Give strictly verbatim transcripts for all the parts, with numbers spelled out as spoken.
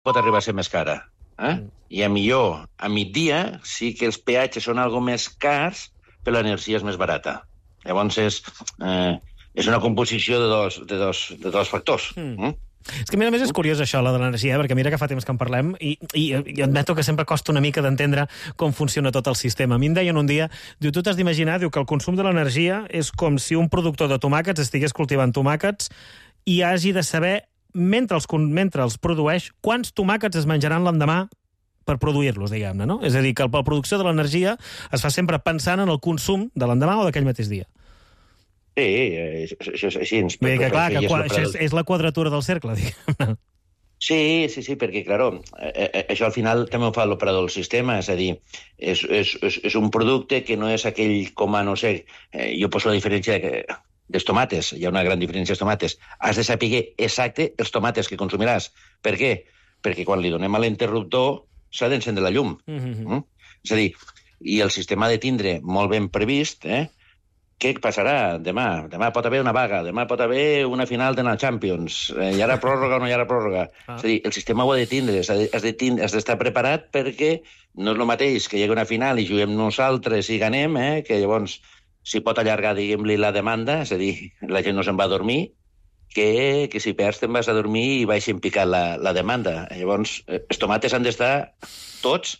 pot arribar a ser més cara. Eh? Mm. I a millor, a migdia, sí que els peatges són algo més cars, però l'energia és més barata. Llavors és, eh, és una composició de dos, de dos, de dos factors. Mm. Mm? És que, a més, és curiós això, la de l'energia, perquè mira que fa temps que en parlem i, i, i admeto que sempre costa una mica d'entendre com funciona tot el sistema. A mi em deien un dia, diu, tu t'has d'imaginar, diu que el consum de l'energia és com si un productor de tomàquets estigués cultivant tomàquets i hagi de saber, mentre els, mentre els produeix, quants tomàquets es menjaran l'endemà per produir-los, diguem-ne, no? És a dir, que la producció de l'energia es fa sempre pensant en el consum de l'endemà o d'aquell mateix dia. Sí, això és així. Vull dir que, clar, que això és, és la quadratura del cercle, diguem-ne. Sí, sí, sí, perquè, clar, això al final també ho fa l'operador del sistema, és a dir, és, és, és un producte que no és aquell com a, no sé, eh, jo poso la diferència de, dels tomates, hi ha una gran diferència dels tomates. Has de saber exacte els tomates que consumiràs. Per què? Perquè quan li donem a l'interruptor s'ha d'encendre la llum. Mm-hmm. mm? És a dir, i el sistema ha de tindre molt ben previst, eh? Què passarà demà? Demà pot haver una vaga, demà pot haver una final de la Champions, eh, hi haurà pròrroga o no hi haurà pròrroga. Ah. És a dir, el sistema ho ha de tindre, has d'estar preparat perquè no és el mateix que hi hagi una final i juguem nosaltres i ganem, eh, que llavors s'hi pot allargar, diguem-li, la demanda, és a dir, la gent no se'n va a dormir, que, que si perds te'n vas a dormir i baixen picant la, la demanda. Llavors, els tomates han d'estar tots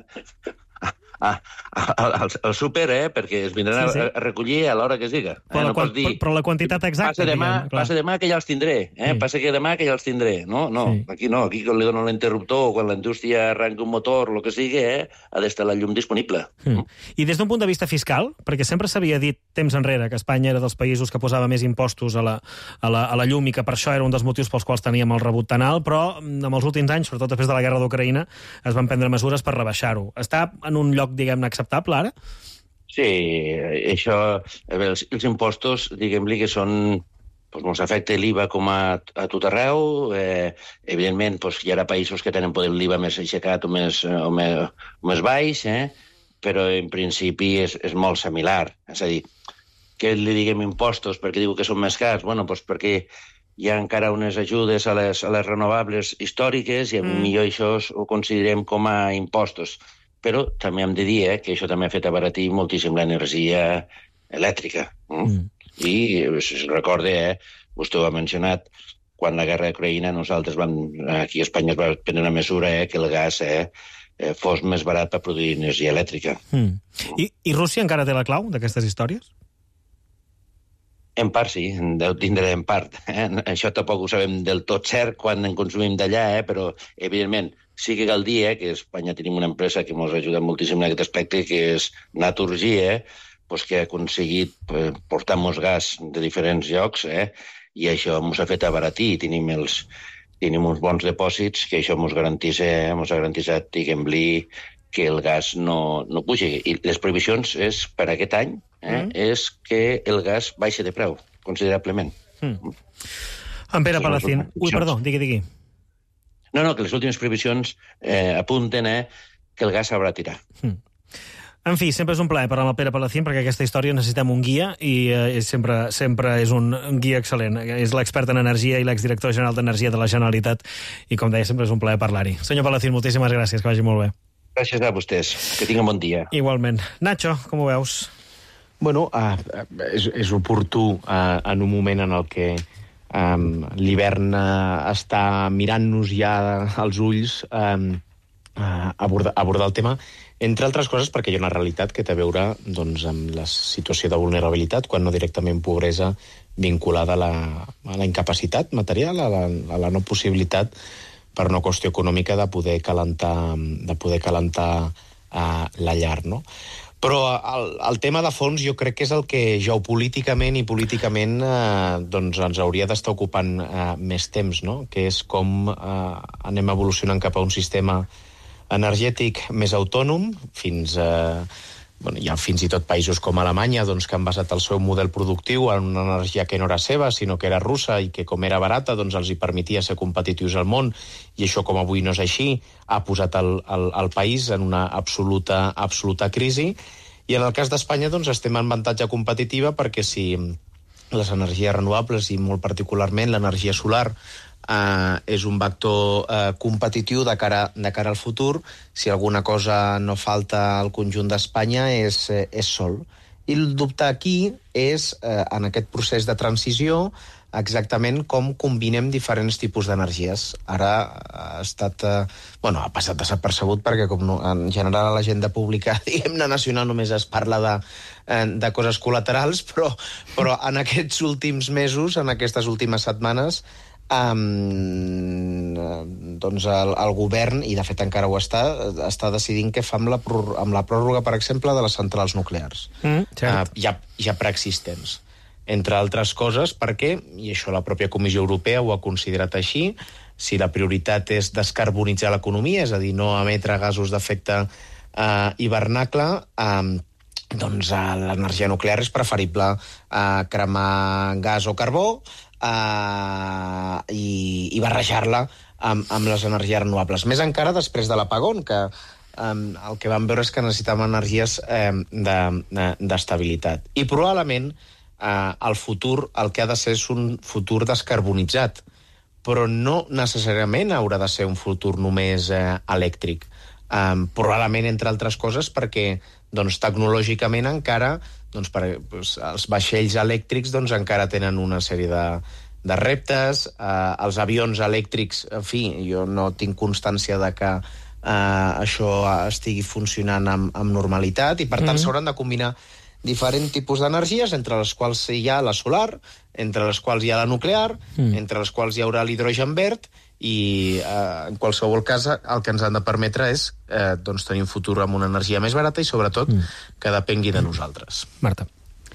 Ah, al, al súper, eh, perquè es vindran sí, sí. a recollir a l'hora que es diga. Però, eh? no pots dir, però la quantitat exacta... Passa demà, diguem, passa demà que ja els tindré, eh? Sí. Passa que demà que ja els tindré. No, no, sí. Aquí no, aquí quan li dono l'interruptor o quan la indústria arranca un motor, el que sigui, eh, ha d'estar la llum disponible. Mm. I des d'un punt de vista fiscal, perquè sempre s'havia dit temps enrere que Espanya era dels països que posava més impostos a la, a la, a la llum i que per això era un dels motius pels quals teníem el rebut tan alt, però en els últims anys, sobretot després de la guerra d'Ucraïna, es van prendre mesures per rebaixar-ho. Està en un lloc, diguem-ne, acceptable ara? Sí, això, els, els impostos, diguem-li que són, doncs ens afecta l'I V A com a, a tot arreu, eh, evidentment doncs, hi haurà països que tenen poder l'I V A més aixecat o més, o més, o més baix, eh, però en principi és, és molt similar, és a dir, que li diguem impostos perquè diu que són més cars, bueno, doncs perquè hi ha encara unes ajudes a les, a les renovables històriques i mm. millor això ho considerem com a impostos. Però també hem de dir eh, que això també ha fet abaratir moltíssim l'energia elèctrica. Mm? Mm. I, si es recorda, eh, vostè ho ha mencionat, quan la guerra d'Ucraïna nosaltres vam, aquí a Espanya es va prendre una mesura eh, que el gas eh, fos més barat per produir energia elèctrica. Mm. I, I Rússia encara té la clau d'aquestes històries? En part sí, deu tindre en part. Eh? Això tampoc ho sabem del tot cert quan en consumim d'allà, eh? Però evidentment sí que cal dir eh, que a Espanya tenim una empresa que ens ajuda moltíssim en aquest aspecte, que és Naturgy, eh? Pues que ha aconseguit eh, portar-nos gas de diferents llocs, eh? I això ens ha fet abaratir. Tenim, els, tenim uns bons depòsits que això ens garanteix, eh? ens ha garantitzat, diguem-li, que el gas no, no pugi. I les previsions és, per aquest any, eh, mm. és que el gas baixa de preu, considerablement. Mm. En Pere Palacín... Ui, perdó, digui, digui. No, no, que les últimes previsions eh, apunten eh, que el gas s'haurà de tirar. Mm. En fi, sempre és un plaer parlar amb el Pere Palacín, perquè aquesta història necessitem un guia i eh, sempre, sempre és un guia excel·lent. És l'expert en energia i l'exdirector general d'Energia de la Generalitat i, com deia, sempre és un plaer parlar-hi. Senyor Palacín, moltíssimes gràcies, que vagi molt bé. Gràcies a vostès. Que tinguin bon dia. Igualment. Nacho, com ho veus? Bueno, uh, és, és oportú uh, en un moment en el que um, l'hivern uh, està mirant-nos ja als ulls um, uh, abordar, abordar el tema, entre altres coses perquè hi ha una realitat que té a veure doncs, amb la situació de vulnerabilitat, quan no directament pobresa, vinculada a la, a la incapacitat material, a la, a la no possibilitat per una qüestió econòmica de poder calentar, de poder calentar uh, la llar, no? Però el, el tema de fons jo crec que és el que geopolíticament i políticament eh, doncs ens hauria d'estar ocupant eh, més temps, no? Que és com eh, anem evolucionant cap a un sistema energètic més autònom, fins a... Eh, bueno, hi ha fins i tot països com Alemanya doncs, que han basat el seu model productiu en una energia que no era seva, sinó que era russa i que com era barata doncs, els hi permetia ser competitius al món, i això com avui no és així, ha posat el, el, el país en una absoluta, absoluta crisi. I en el cas d'Espanya doncs, estem en avantatge competitiva perquè si les energies renovables i molt particularment l'energia solar Uh, és un vector uh, competitiu de cara, de cara al futur. Si alguna cosa no falta al conjunt d'Espanya és, eh, és sol. I el dubte aquí és, eh, en aquest procés de transició, exactament com combinem diferents tipus d'energies. Ara ha estat... Eh, bueno, ha passat desapercebut perquè, com no, en general, a l'agenda pública, diguem-ne, nacional, només es parla de, eh, de coses col·laterals, però, però en aquests últims mesos, en aquestes últimes setmanes, Um, doncs el, el govern, i de fet encara ho està, està decidint què fa amb la, amb la pròrroga, per exemple, de les centrals nuclears, mm, uh, ja, ja preexistents. Entre altres coses, perquè, i això la pròpia Comissió Europea ho ha considerat així, si la prioritat és descarbonitzar l'economia, és a dir, no emetre gasos d'efecte uh, hivernacle, um, doncs uh, l'energia nuclear és preferible uh, cremar gas o carbó, Uh, i, i barrejar-la amb, amb les energies renovables. Més encara després de l'apagón, que um, el que vam veure és que necessitàvem energies um, d'estabilitat. De, de, I probablement uh, el futur el que ha de ser és un futur descarbonitzat, però no necessàriament haurà de ser un futur només uh, elèctric. Um, probablement, entre altres coses, perquè doncs, tecnològicament encara doncs, per, doncs, els vaixells elèctrics doncs, encara tenen una sèrie de, de reptes. Uh, els avions elèctrics, en fi, jo no tinc constància de que uh, això estigui funcionant amb, amb normalitat, i per tant mm. s'hauran de combinar diferents tipus d'energies, entre les quals hi ha la solar, entre les quals hi ha la nuclear, mm. entre les quals hi haurà l'hidrogen verd, i eh, en qualsevol cas el que ens han de permetre és eh, doncs tenir un futur amb una energia més barata i sobretot mm. que depengui de nosaltres. Marta.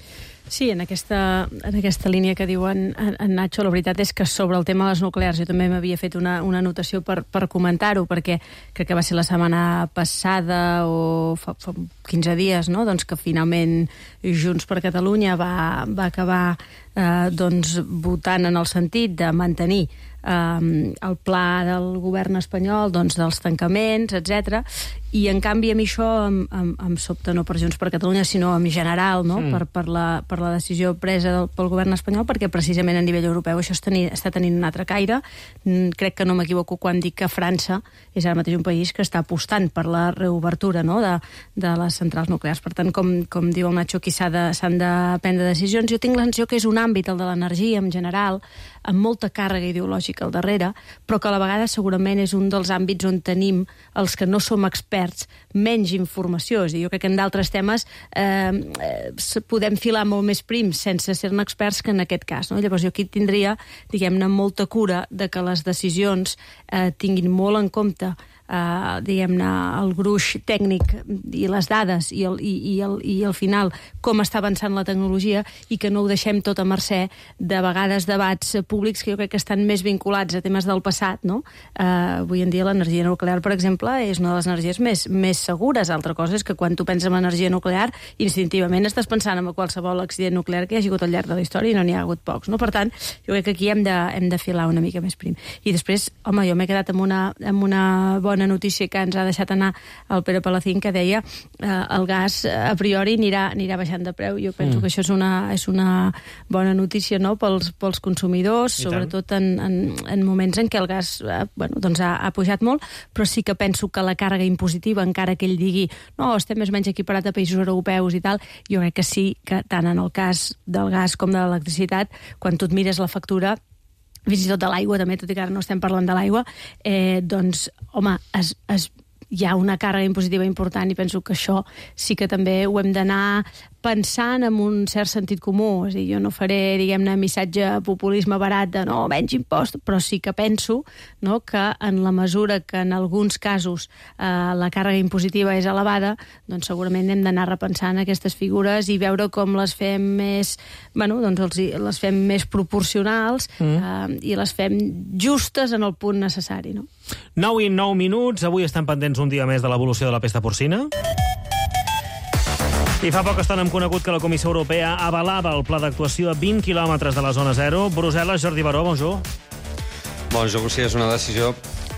Sí, en aquesta, en aquesta línia que diu en, en Nacho, la veritat és que sobre el tema de les nuclears jo també m'havia fet una, una anotació per, per comentar-ho, perquè crec que va ser la setmana passada o fa, fa quinze dies, no? Doncs que finalment Junts per Catalunya va, va acabar eh, doncs, votant en el sentit de mantenir eh, el pla del govern espanyol doncs, dels tancaments, etcètera. I en canvi a mi això em, em, em sobta no per Junts per Catalunya, sinó en general, no? Mm. per, per, la, per la decisió presa del, pel govern espanyol, perquè precisament a nivell europeu això teni, està tenint un altre caire. Mm, crec que no m'equivoco quan dic que França és ara mateix un país que està apostant per la reobertura, no? de, de les centrals nuclears. Per tant, com, com diu el Nacho, aquí s'han de, s'han de prendre decisions. Jo tinc la sensació que és un àmbit, el de l'energia en general, amb molta càrrega ideològica al darrere, però que a la vegada segurament és un dels àmbits on tenim els que no som experts menys informació. És a dir, jo crec que en d'altres temes eh, podem filar molt més prims sense ser-ne experts que en aquest cas. No? Llavors jo aquí tindria, diguem-ne, molta cura de que les decisions eh, tinguin molt en compte Uh, diguem-ne, el gruix tècnic i les dades i, el, i, i, el, i al final com està avançant la tecnologia, i que no ho deixem tot a mercè de vegades debats públics que jo crec que estan més vinculats a temes del passat, no? Uh, avui en dia l'energia nuclear, per exemple, és una de les energies més, més segures. Altra cosa és que quan tu penses en l'energia nuclear, instintivament estàs pensant en qualsevol accident nuclear que hi hagi hagut al llarg de la història, i no n'hi ha hagut pocs, no? Per tant, jo crec que aquí hem de, hem de filar una mica més prim. I després, home, jo m'he quedat amb una, amb una bona notícia que ens ha deixat anar el Pere Palacín, que deia eh, el gas a priori anirà, anirà baixant de preu. Jo penso mm. que això és una, és una bona notícia, no? pels, pels consumidors, I sobretot en, en, en moments en què el gas eh, bueno, doncs ha, ha pujat molt, però sí que penso que la càrrega impositiva, encara que ell digui no, estem més o menys equiparat a països europeus i tal, jo crec que sí que tant en el cas del gas com de l'electricitat, quan tu et mires la factura, fins i tot de l'aigua també, tot i que ara no estem parlant de l'aigua, eh, doncs, home, es, es, hi ha una càrrega impositiva important, i penso que això sí que també ho hem d'anar pensant amb un cert sentit comú. És a dir, jo no faré, diguem-ne, missatge populisme barat de no, menys impost, però sí que penso, no, que en la mesura que en alguns casos eh, la càrrega impositiva és elevada, doncs segurament hem d'anar repensant aquestes figures i veure com les fem més, bueno, doncs els, les fem més proporcionals mm. eh, i les fem justes en el punt necessari, no? nou i nou minuts. Avui estan pendents un dia més de l'evolució de la pesta porcina. I fa poca estona hem conegut que la Comissió Europea avalava el pla d'actuació a vint quilòmetres de la zona zero. Brussel·les, Jordi Baró, bonjour. Bonjour, sí, és una decisió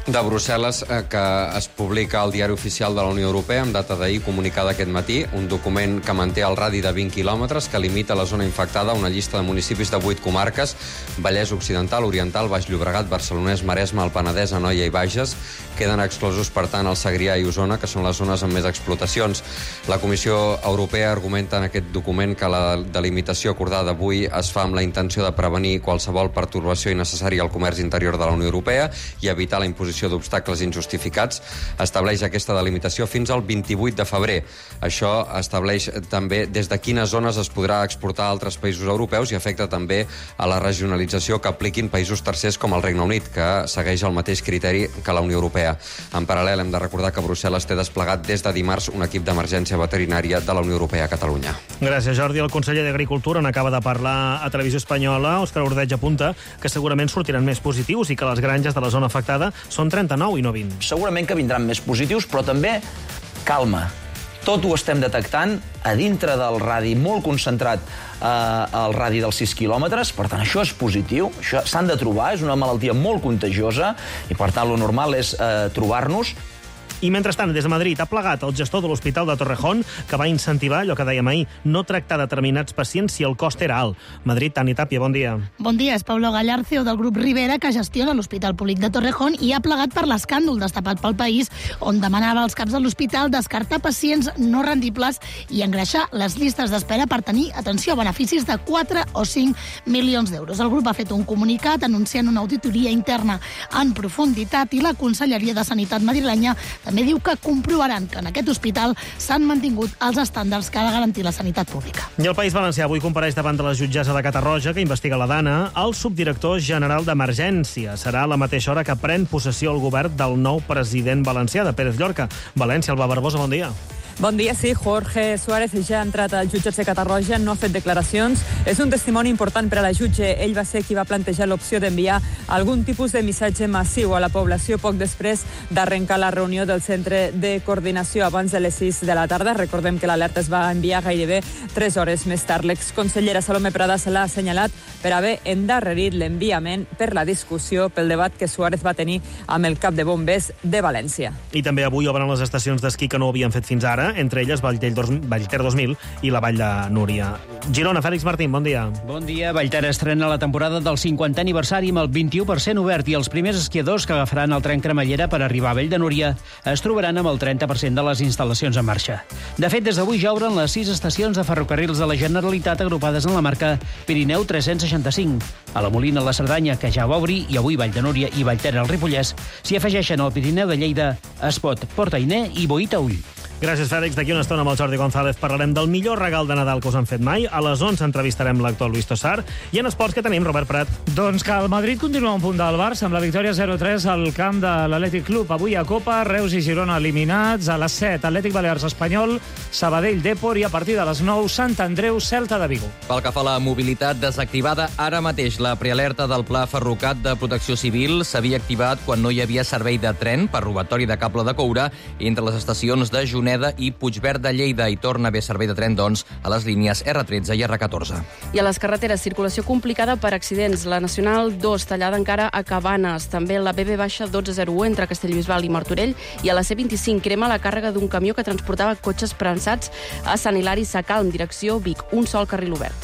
de Brussel·les que es publica al Diari Oficial de la Unió Europea amb data d'ahir, comunicada aquest matí, un document que manté el radi de vint quilòmetres, que limita la zona infectada a una llista de municipis de vuit comarques: Vallès Occidental, Oriental, Baix Llobregat, Barcelonès, Maresme, el Penedès, Anoia i Bages. Queden exclosos, per tant, el Segrià i Osona, que són les zones amb més explotacions. La Comissió Europea argumenta en aquest document que la delimitació acordada avui es fa amb la intenció de prevenir qualsevol pertorbació innecessària al comerç interior de la Unió Europea i evitar la imposició d'obstacles injustificats. Estableix aquesta delimitació fins al vint-i-vuit de febrer. Això estableix també des de quines zones es podrà exportar a altres països europeus i afecta també a la regionalització que apliquin països tercers com el Regne Unit, que segueix el mateix criteri que la Unió Europea. En paral·lel, hem de recordar que Brussel·les té desplegat des de dimarts un equip d'emergència veterinària de la Unió Europea a Catalunya. Gràcies, Jordi. El conseller d'Agricultura n'acaba de parlar a Televisió Espanyola. Òscar Ordeig apunta que segurament sortiran més positius i que les granges de la zona afectada són trenta-nou i no vint. Segurament que vindran més positius, però també calma. Tot ho estem detectant a dintre del radi molt concentrat, eh, al radi dels sis quilòmetres, per tant, això és positiu, això s'han de trobar, és una malaltia molt contagiosa i, per tant, lo normal és eh, trobar-nos. I mentrestant, des de Madrid ha plegat el gestor de l'Hospital de Torrejón, que va incentivar allò que dèiem ahir, no tractar determinats pacients si el cost era alt. Madrid, Tani Tàpia, bon dia. Bon dia, és Pablo Gallar, C E O del grup Rivera, que gestiona l'Hospital Públic de Torrejón i ha plegat per l'escàndol destapat pel País, on demanava als caps de l'hospital descartar pacients no rendibles i engreixar les llistes d'espera per tenir atenció a beneficis de quatre o cinc milions d'euros. El grup ha fet un comunicat anunciant una auditoria interna en profunditat i la Conselleria de Sanitat madrilenya també diu que comprovaran que en aquest hospital s'han mantingut els estàndards que ha de garantir la sanitat pública. I el País Valencià avui compareix davant de la jutgessa de Catarroja, que investiga la Dana, el subdirector general d'Emergència. Serà a la mateixa hora que pren possessió el govern del nou president valencià, de Pérez Llorca. València, Alba Barbosa, bon dia. Bon dia, sí. Jorge Suárez ja ha entrat al jutjat de Catarroja, no ha fet declaracions. És un testimoni important per a la jutge. Ell va ser qui va plantejar l'opció d'enviar algun tipus de missatge massiu a la població poc després d'arrencar la reunió del centre de coordinació abans de les sis de la tarda. Recordem que l'alerta es va enviar gairebé tres hores més tard. L'exconsellera Salomé Prada se l'ha assenyalat per haver endarrerit l'enviament per la discussió, pel debat que Suárez va tenir amb el cap de bombers de València. I també avui obren les estacions d'esquí que no havien fet fins ara, entre elles Vallter dos mil i la Vall de Núria. Girona, Fèlix Martín, bon dia. Bon dia. Vallter estrena la temporada del cinquantè aniversari amb el vint-i-u per cent obert i els primers esquiadors que agafaran el tren cremallera per arribar a Vall de Núria es trobaran amb el trenta per cent de les instal·lacions en marxa. De fet, des d'avui ja obren les sis estacions de ferrocarrils de la Generalitat agrupades en la marca Pirineu tres-cents seixanta-cinc. A la Molina, la Cerdanya, que ja va obrir, i avui Vall de Núria i Vallter al Ripollès, s'hi afegeixen el Pirineu de Lleida, Espot, Port-Ainé i Boí-Taüll. Gràcies, Fèlix. D'aquí una estona amb el Jordi González parlarem del millor regal de Nadal que us han fet mai. A les onze entrevistarem l'actor Luis Tossar. I en esports, que tenim, Robert Prat? Doncs que el Madrid continua un punt del Barça amb la victòria zero tres al camp de l'Atlètic Club. Avui a Copa, Reus i Girona eliminats. A les set, Atlètic Balears Espanyol, Sabadell Depor i a partir de les nou, Sant Andreu Celta de Vigo. Pel que fa a la mobilitat, desactivada ara mateix. La prealerta del Pla Ferrocat de Protecció Civil s'havia activat quan no hi havia servei de tren per robatori de cable de coure entre les estacions de Juneda i Puigverd de Lleida, i torna a haver servei de tren, doncs, a les línies erre tretze i erre catorze. I a les carreteres, circulació complicada per accidents. La Nacional dos, tallada encara a Cabanes. També la be be dotze zero u entre Castellbisbal i Martorell. I a la ce vint-i-cinc, crema la càrrega d'un camió que transportava cotxes prensats a Sant Hilari Sacalm, direcció Vic. Un sol carril obert.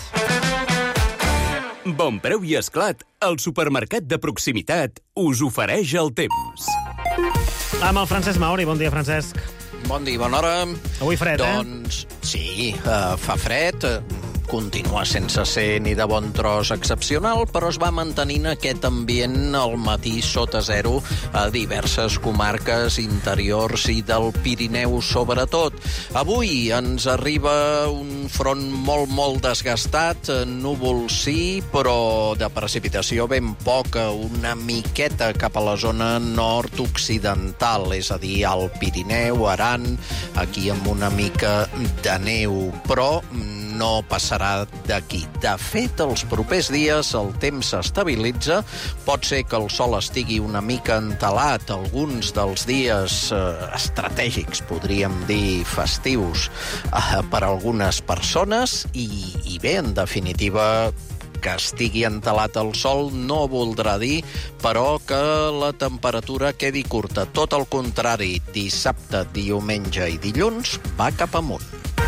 Bon Preu i Esclat, el supermercat de proximitat, us ofereix el temps. Amb el Francesc Mauri. Bon dia, Francesc. Bon dia, bona hora. Avui fred, eh? Doncs sí, uh, fa fred, continua sense ser ni de bon tros excepcional, però es va mantenint aquest ambient al matí sota zero a diverses comarques interiors i del Pirineu, sobretot. Avui ens arriba un front molt, molt desgastat, núvol sí, però de precipitació ben poca, una miqueta cap a la zona nord-occidental, és a dir, al Pirineu, Aran, aquí amb una mica de neu, però no passarà d'aquí. De fet, els propers dies el temps s'estabilitza, pot ser que el sol estigui una mica entelat alguns dels dies eh, estratègics, podríem dir festius, eh, per a algunes persones, i, i bé, en definitiva, Que estigui entelat el sol no voldrà dir, però, que la temperatura quedi curta. Tot el contrari, dissabte, diumenge i dilluns va cap amunt.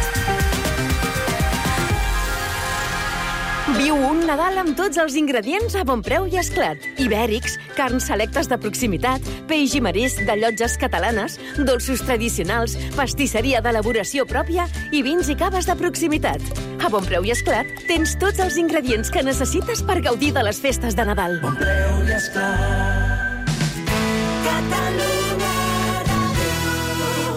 Viu un Nadal amb tots els ingredients a bon preu i esclat. Ibèrics, carns selectes de proximitat, peix i marisc de llotges catalanes, dolços tradicionals, pastisseria d'elaboració pròpia i vins i caves de proximitat. A bon preu i esclat tens tots els ingredients que necessites per gaudir de les festes de Nadal. Bon preu i esclat. Catalunya Ràdio.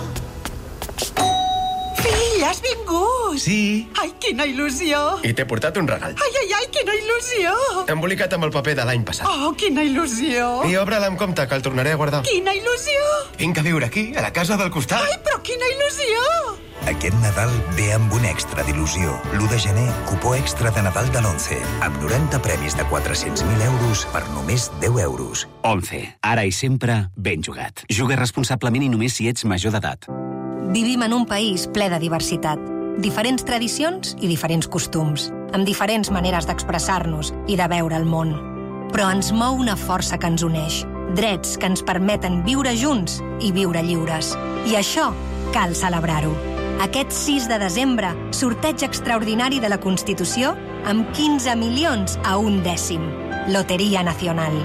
Fill, has vingut! Sí. Ai, quina il·lusió! I t'he portat un regal. Ai, ai, ai, quina il·lusió! Embolicat amb el paper de l'any passat. Oh, quina il·lusió! I obre-la amb compte, que el tornaré a guardar. Quina il·lusió! Vinc a viure aquí, a la casa del costat. Ai, però quina il·lusió! Aquest Nadal ve amb un extra d'il·lusió. l'u de gener, cupó extra de Nadal de l'Once, amb noranta premis de quatre-cents mil euros per només deu euros. Once, ara i sempre ben jugat. Juga responsablement i només si ets major d'edat. Vivim en un país ple de diversitat. Diferents tradicions i diferents costums, amb diferents maneres d'expressar-nos i de veure el món. Però ens mou una força que ens uneix, drets que ens permeten viure junts i viure lliures. I això cal celebrar-ho. Aquest sis de desembre, sorteig extraordinari de la Constitució amb quinze milions a un dècim. Loteria Nacional.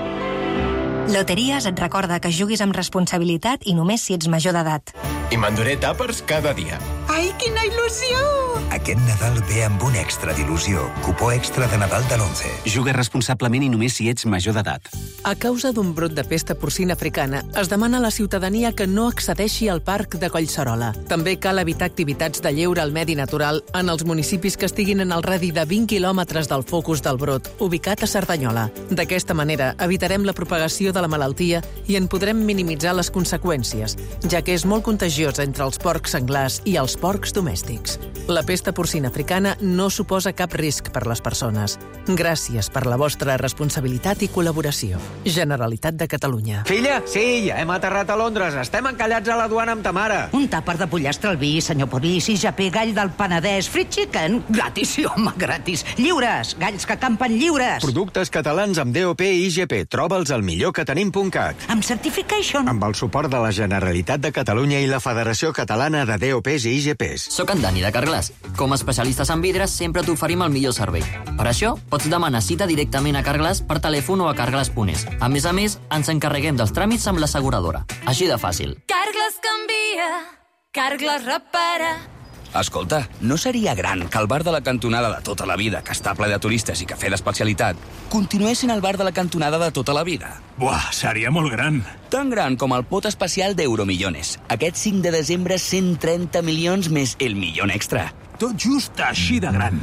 Loteries et recorda que juguis amb responsabilitat i només si ets major d'edat. I m'enduré tàpers cada dia. Ai, quina il·lusió! Aquest Nadal ve amb un extra d'il·lusió. Cupó extra de Nadal de l'Once. Juga responsablement i només si ets major d'edat. A causa d'un brot de pesta porcina africana, es demana a la ciutadania que no accedeixi al parc de Collserola. També cal evitar activitats de lleure al medi natural en els municipis que estiguin en el radi de vint quilòmetres del focus del brot, ubicat a Cerdanyola. D'aquesta manera, evitarem la propagació de la malaltia i en podrem minimitzar les conseqüències, ja que és molt contagiosa entre els porcs senglars i els porcs domèstics. La pesta porcina africana no suposa cap risc per les persones. Gràcies per la vostra responsabilitat i col·laboració. Generalitat de Catalunya. Filla, sí, ja hem aterrat a Londres. Estem encallats a la duana amb ta mare. Un tàper de pollastre al vi, senyor Porís, i japé, gall del Penedès, frit chicken, gratis, sí, home, gratis. Lliures, galls que campen lliures. Productes catalans amb D O P i I G P. Troba'ls al millor que tenim punt cat. Amb certification. Amb el suport de la Generalitat de Catalunya i la Federació Catalana de D O Ps i I G Ps. Soc en Dani de Carglass. Com a especialistes en vidres sempre t'oferim el millor servei. Per això, pots demanar cita directament a Carglass per telèfon o a carglass punt es. A més a més, ens encarreguem dels tràmits amb l'asseguradora. Així de fàcil. Carglass canvia, Carglass repara. Escolta, no seria gran que el bar de la cantonada de tota la vida, que està ple de turistes i cafè d'especialitat, continués sent el bar de la cantonada de tota la vida? Buah, seria molt gran. Tan gran com el pot especial d'Euromillones. Aquest cinc de desembre, cent trenta milions més el milió extra. Tot just així de gran.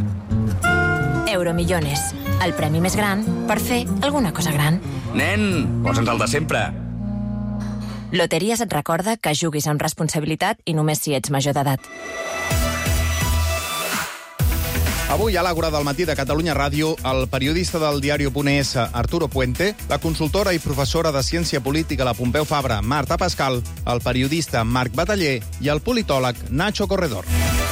Euromillones, el premi més gran per fer alguna cosa gran. Nen, posa'ns el de sempre. Loteries et recorda que juguis amb responsabilitat i només si ets major d'edat. Avui, a l'Àgora del matí de Catalunya Ràdio, el periodista del diario.es, Arturo Puente, la consultora i professora de Ciència Política, la Pompeu Fabra, Marta Pascal, el periodista Marc Bataller i el politòleg Nacho Corredor.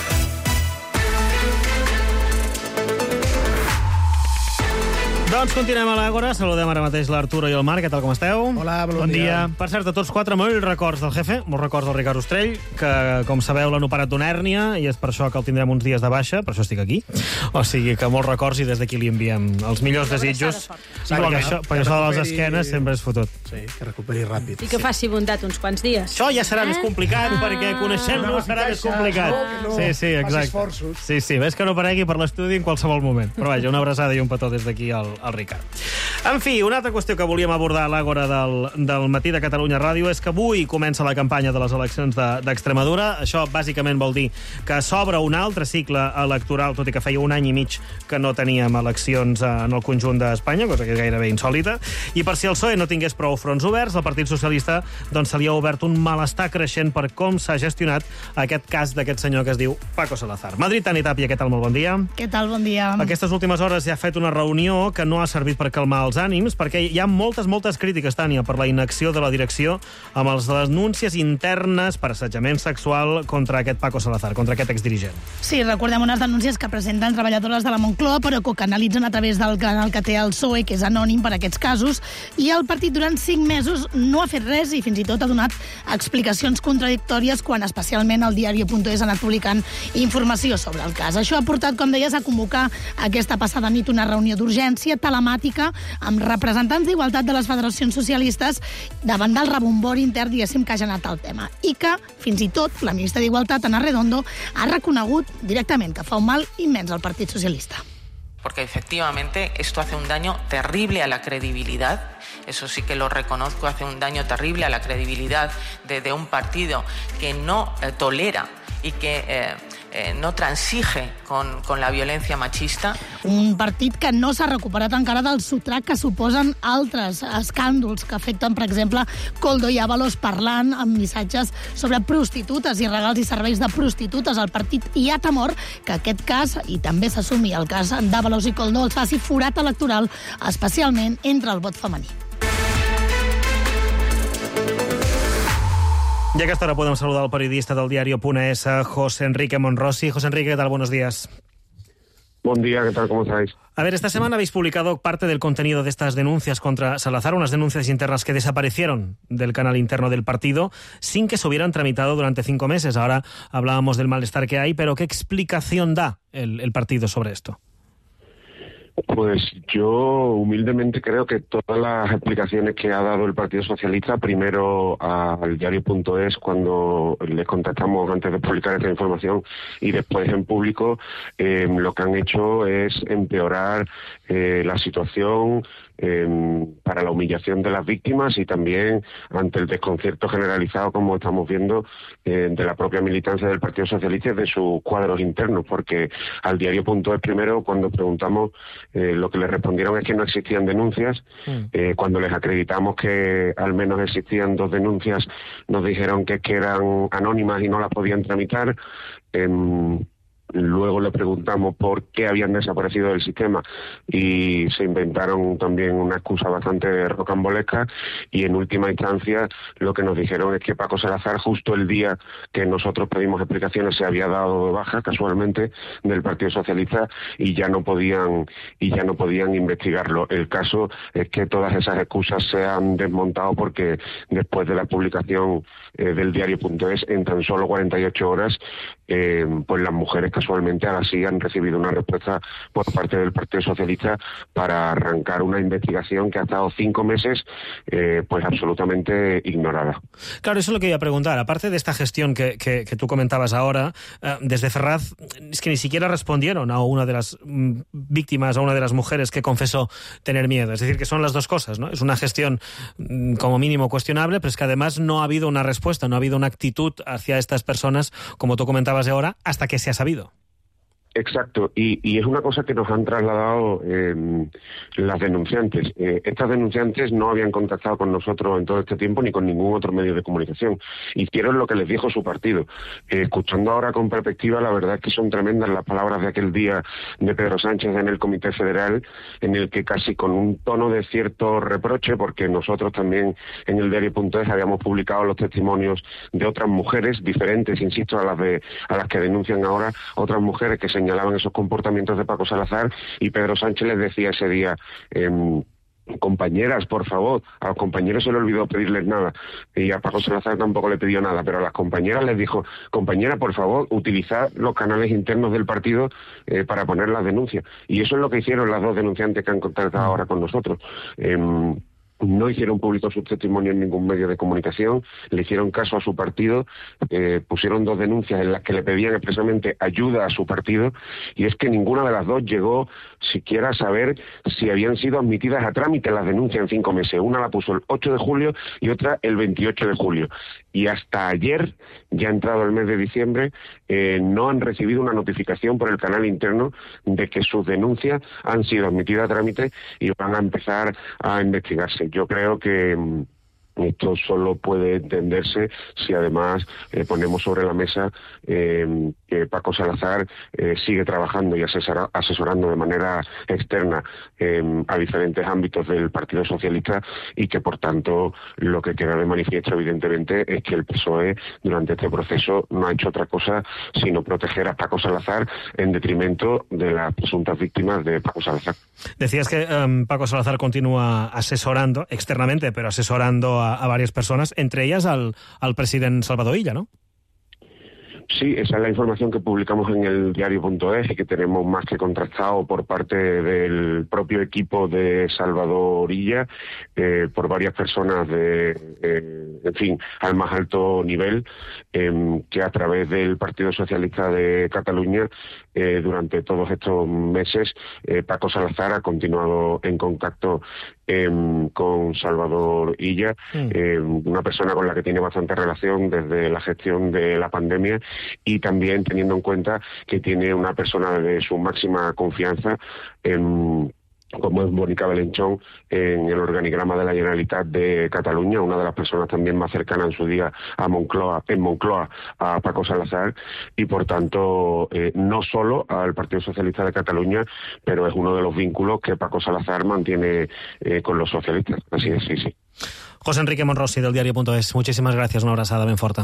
Doncs continuem a l'Àgora. Saludem ara mateix l'Arturo i el Marc. Què tal, com esteu? Hola, bon, bon dia. dia. Per cert, a tots quatre, molts records del jefe, molts records del Ricard Ostrell, que, com sabeu, l'han operat d'una hèrnia i és per això que el tindrem uns dies de baixa, per això estic aquí. O sigui que molts records i des d'aquí li enviem els millors desitjos. Sí, perquè això, perquè això de les esquenes sempre és fotut. Sí, que recuperi ràpid. I que faci bondat uns quants dies. Això ja serà eh? més complicat, ah. perquè coneixent-nos serà més complicat. No, sí, sí, exacte. Sí, sí, ves que no aparegui per l'estudi en qualsevol moment. Però vaja, una abraçada i un petó des d'aquí al, al Ricard. En fi, una altra qüestió que volíem abordar a l'Àgora del, del matí de Catalunya Ràdio és que avui comença la campanya de les eleccions d'Extremadura. De, Això bàsicament vol dir que s'obre un altre cicle electoral, tot i que feia un any i mig que no teníem eleccions en el conjunt d'Espanya, cosa que és gairebé insòlita. I per si el P S O E no tingués prou fronts oberts, el Partit Socialista doncs, se li ha obert un malestar creixent per com s'ha gestionat aquest cas d'aquest senyor que es diu Paco Salazar. Madrid, Tani Tàpia, què tal? Molt bon dia. Què tal? Bon dia. Aquestes últimes hores ja ha fet una reunió que no ha servit per calmar els ànims, perquè hi ha moltes, moltes crítiques, Tània, per la inacció de la direcció amb les denúncies internes per assetjament sexual contra aquest Paco Salazar, contra aquest exdirigent. Sí, recordem unes denúncies que presenten treballadores de la Moncloa, però que canalitzen a través del canal que té el P S O E, que és anònim per aquests casos, i el partit durant cinc mesos no ha fet res i fins i tot ha donat explicacions contradictòries quan especialment el diari punt es ha anat publicant informació sobre el cas. Això ha portat, com deies, a convocar aquesta passada nit una reunió d'urgència telemàtica amb representants d'igualtat de les federacions socialistes davant del rebombori intern, diguéssim, que ha generat el tema. I que, fins i tot, la ministra d'Igualtat, Ana Redondo, ha reconegut directament que fa un mal immens al Partit Socialista. Porque efectivamente esto hace un daño terrible a la credibilidad, eso sí que lo reconozco, hace un daño terrible a la credibilidad de, de un partido que no eh, tolera y que eh, eh, no transige con, con la violència machista. Un partit que no s'ha recuperat encara del sotrac que suposen altres escàndols que afecten, per exemple, Koldo i Ábalos parlant amb missatges sobre prostitutes i regals i serveis de prostitutes. El partit hi ha temor que aquest cas, i també s'assumi el cas d'Ábalos i Koldo, els faci forat electoral, especialment entre el vot femení. Y a esta hora podemos saludar al periodista del diario punt es, José Enrique Monrossi. José Enrique, ¿qué tal? Buenos días. Buen día, ¿qué tal? ¿Cómo estáis? A ver, esta semana habéis publicado parte del contenido de estas denuncias contra Salazar, unas denuncias internas que desaparecieron del canal interno del partido sin que se hubieran tramitado durante cinco meses. Ahora hablábamos del malestar que hay, pero ¿qué explicación da el, el partido sobre esto? Pues yo humildemente creo que todas las explicaciones que ha dado el Partido Socialista, primero al diario punto es cuando les contactamos antes de publicar esta información y después en público, eh, lo que han hecho es empeorar eh, la situación eh, para la humillación de las víctimas y también ante el desconcierto generalizado, como estamos viendo, eh, de la propia militancia del Partido Socialista y de sus cuadros internos, porque al diario punto es primero, cuando preguntamos, eh, lo que les respondieron es que no existían denuncias. Mm. Eh, cuando les acreditamos que al menos existían dos denuncias, nos dijeron que, que eran anónimas y no las podían tramitar. Eh, Luego le preguntamos por qué habían desaparecido del sistema y se inventaron también una excusa bastante rocambolesca, y en última instancia lo que nos dijeron es que Paco Salazar, justo el día que nosotros pedimos explicaciones, se había dado de baja casualmente del Partido Socialista y ya no podían y ya no podían investigarlo. El caso es que todas esas excusas se han desmontado porque después de la publicación eh, del diario punto es, en tan solo cuarenta y ocho horas, eh, pues las mujeres casualmente ahora sí han recibido una respuesta por parte del Partido Socialista para arrancar una investigación que ha estado cinco meses eh, pues absolutamente ignorada. Claro, eso es lo que iba a preguntar. Aparte de esta gestión que, que, que tú comentabas ahora, eh, desde Ferraz es que ni siquiera respondieron a una de las mm, víctimas, a una de las mujeres que confesó tener miedo. Es decir, que son las dos cosas, ¿no? Es una gestión mm, como mínimo cuestionable, pero es que además no ha habido una respuesta, no ha habido una actitud hacia estas personas, como tú comentabas de ahora, hasta que se ha sabido. Exacto, y, y es una cosa que nos han trasladado eh, las denunciantes. Eh, estas denunciantes no habían contactado con nosotros en todo este tiempo ni con ningún otro medio de comunicación. Hicieron lo que les dijo su partido. Eh, escuchando ahora con perspectiva, la verdad es que son tremendas las palabras de aquel día de Pedro Sánchez en el Comité Federal, en el que casi con un tono de cierto reproche, porque nosotros también en el diario punto es habíamos publicado los testimonios de otras mujeres diferentes, insisto, a las de a las que denuncian ahora, otras mujeres que se señalaban esos comportamientos de Paco Salazar, y Pedro Sánchez les decía ese día, eh, compañeras, por favor, a los compañeros se le olvidó pedirles nada, y a Paco Salazar tampoco le pidió nada, pero a las compañeras les dijo, compañera, por favor, utilizad los canales internos del partido eh, para poner las denuncias. Y eso es lo que hicieron las dos denunciantes que han contactado ahora con nosotros. Eh, No hicieron público su testimonio en ningún medio de comunicación, le hicieron caso a su partido, eh, pusieron dos denuncias en las que le pedían expresamente ayuda a su partido, y es que ninguna de las dos llegó siquiera a saber si habían sido admitidas a trámite las denuncias en cinco meses. Una la puso el ocho de julio y otra el veintiocho de julio. Y hasta ayer, ya ha entrado el mes de diciembre, eh, no han recibido una notificación por el canal interno de que sus denuncias han sido admitidas a trámite y van a empezar a investigarse. Yo creo que Esto solo puede entenderse si además eh, ponemos sobre la mesa eh, que Paco Salazar eh, sigue trabajando y asesora, asesorando de manera externa eh, a diferentes ámbitos del Partido Socialista y que, por tanto, lo que queda de manifiesto, evidentemente, es que el P S O E durante este proceso no ha hecho otra cosa sino proteger a Paco Salazar en detrimento de las presuntas víctimas de Paco Salazar. Decías que um, Paco Salazar continúa asesorando, externamente, pero asesorando a, a varias personas, entre ellas al, al president Salvador Illa, ¿no? Sí, esa es la información que publicamos en el diario punto es y que tenemos más que contrastado por parte del propio equipo de Salvador Illa, eh, por varias personas de, eh, en fin, al más alto nivel, eh, que a través del Partido Socialista de Cataluña, eh, durante todos estos meses, eh, Paco Salazar ha continuado en contacto eh, con Salvador Illa, mm. eh, una persona con la que tiene bastante relación desde la gestión de la pandemia, y también teniendo en cuenta que tiene una persona de su máxima confianza en, como es Mónica Belenchón, en el organigrama de la Generalitat de Cataluña, una de las personas también más cercanas en su día a Moncloa, en Moncloa a Paco Salazar, y por tanto eh, no solo al Partido Socialista de Cataluña, pero es uno de los vínculos que Paco Salazar mantiene eh, con los socialistas. Así es, sí, sí. José Enrique Monrossi, del diario punto es, muchísimas gracias, una abrazada ben forta.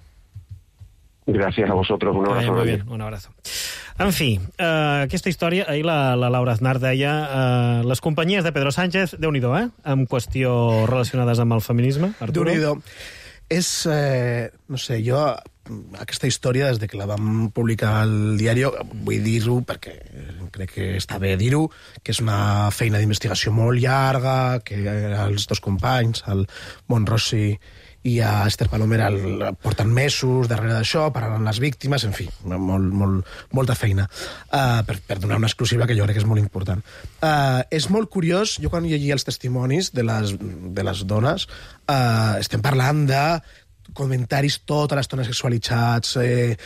Gràcies a vosaltres, un abrazo. Muy bien, un abrazo. En fi, eh, aquesta història, ahir la, la Laura Aznar deia eh, les companyies de Pedro Sánchez, Déu-n'hi-do, eh? Amb qüestió relacionades amb el feminisme. Arturo? Déu-n'hi-do. És, eh, no sé, jo aquesta història, des de que la vam publicar al diari, vull dir-ho perquè crec que està bé dir-ho, que és una feina d'investigació molt llarga, que els dos companys, el Monrossi i a Esther Palomera el, porten mesos darrere d'això, parlant les víctimes, en fi, molt, molt, molta feina uh, per, per donar una exclusiva que jo crec que és molt important. Uh, és molt curiós, jo quan llegia els testimonis de les, de les dones, uh, estem parlant de comentaris tota l'estona sexualitzats, eh,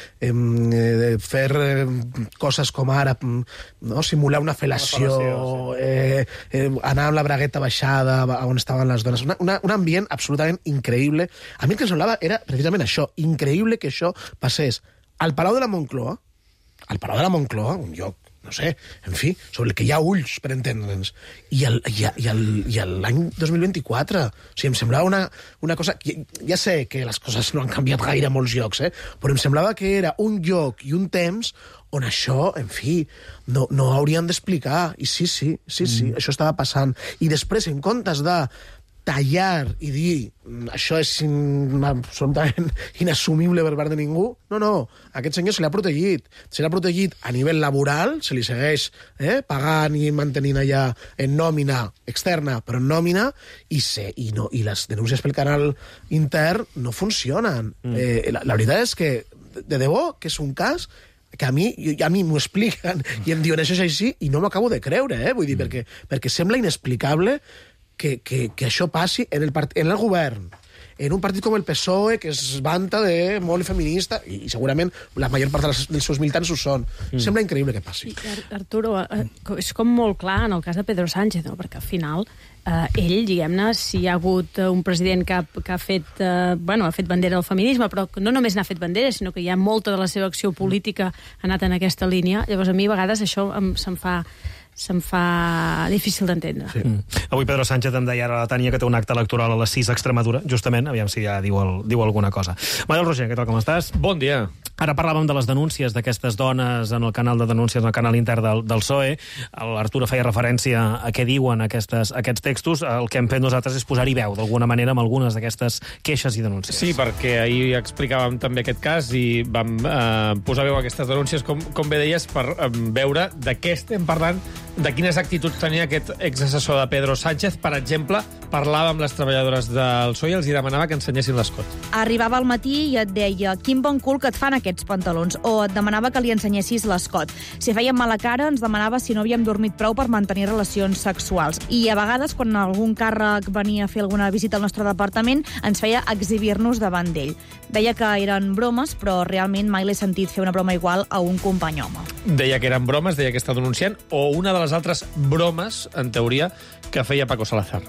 eh, fer eh, coses com ara, no? Simular una fel·lació, eh, eh, anar amb la bragueta baixada on estaven les dones. Una, una, un ambient absolutament increïble. A mi el que em semblava era precisament això, increïble que això passés al Palau de la Moncloa, al Palau de la Moncloa, un lloc, no sé, en fi, sobre el que hi ha ulls, per entendre'ns, i, el, i, i, el, i l'any dos mil vint-i-quatre. O sigui, em semblava una, una cosa... Ja sé que les coses no han canviat gaire a molts llocs, eh? Però em semblava que era un lloc i un temps on això, en fi, no, no haurien d'explicar. I sí, sí, sí, sí, mm. això estava passant. I després, en comptes de tallar i dir això és in, absolutament inassumible per part de ningú, no, no, a aquest senyor se l'ha protegit. Se l'ha protegit a nivell laboral, se li segueix eh, pagant i mantenint allà en nòmina externa, però en nòmina, i, se, i, no, i les denúncies pel canal intern no funcionen. Mm. Eh, la, la veritat és que, de debò, que és un cas que a mi, a mi m'ho expliquen i em diuen això és així i no m'acabo de creure, eh? Vull dir, mm. perquè, perquè sembla inexplicable Que, que, que això passi en el, part, en el govern, en un partit com el P S O E, que es vanta de molt feminista, i, i segurament la major part dels, dels seus militants ho són. Mm. Sembla increïble que passi. Arturo, és com molt clar en el cas de Pedro Sánchez, no? Perquè al final eh, ell, diguem-ne, si hi ha hagut un president que ha, que ha fet eh, bueno, ha fet bandera del feminisme, però no només n'ha fet bandera, sinó que hi ha molta de la seva acció política ha anat en aquesta línia. Llavors, a mi a vegades això em, se'm fa... se'm fa difícil d'entendre. Sí. Mm. Avui Pedro Sánchez em deia ara a la Tània que té un acte electoral a les sis a Extremadura, justament, aviam si ja diu, el, diu alguna cosa. Manuel Roger, què tal, com estàs? Bon dia. Ara parlàvem de les denúncies d'aquestes dones en el canal de denúncies, en el canal intern del, del P S O E. L'Arturo feia referència a què diuen aquestes, aquests textos. El que hem fet nosaltres és posar-hi veu, d'alguna manera, amb algunes d'aquestes queixes i denúncies. Sí, perquè ahir explicàvem també aquest cas i vam eh, posar veu a aquestes denúncies, com, com bé deies, per eh, veure de què estem parlant, de quines actituds tenia aquest exassessor de Pedro Sánchez. Per exemple, parlava amb les treballadores del P S O E i els hi demanava que ensenyessin l'escot. Arribava al matí i et deia quin bon cul que et fan aquests pantalons, o et demanava que li ensenyessis l'escot. Si fèiem mala cara, ens demanava si no havíem dormit prou per mantenir relacions sexuals. I a vegades, quan algun càrrec venia a fer alguna visita al nostre departament, ens feia exhibir-nos davant d'ell. Deia que eren bromes, però realment mai l'he sentit fer una broma igual a un company home. Deia que eren bromes, deia que està denunciant, o una de les altres bromes, en teoria, que feia Paco Salazar.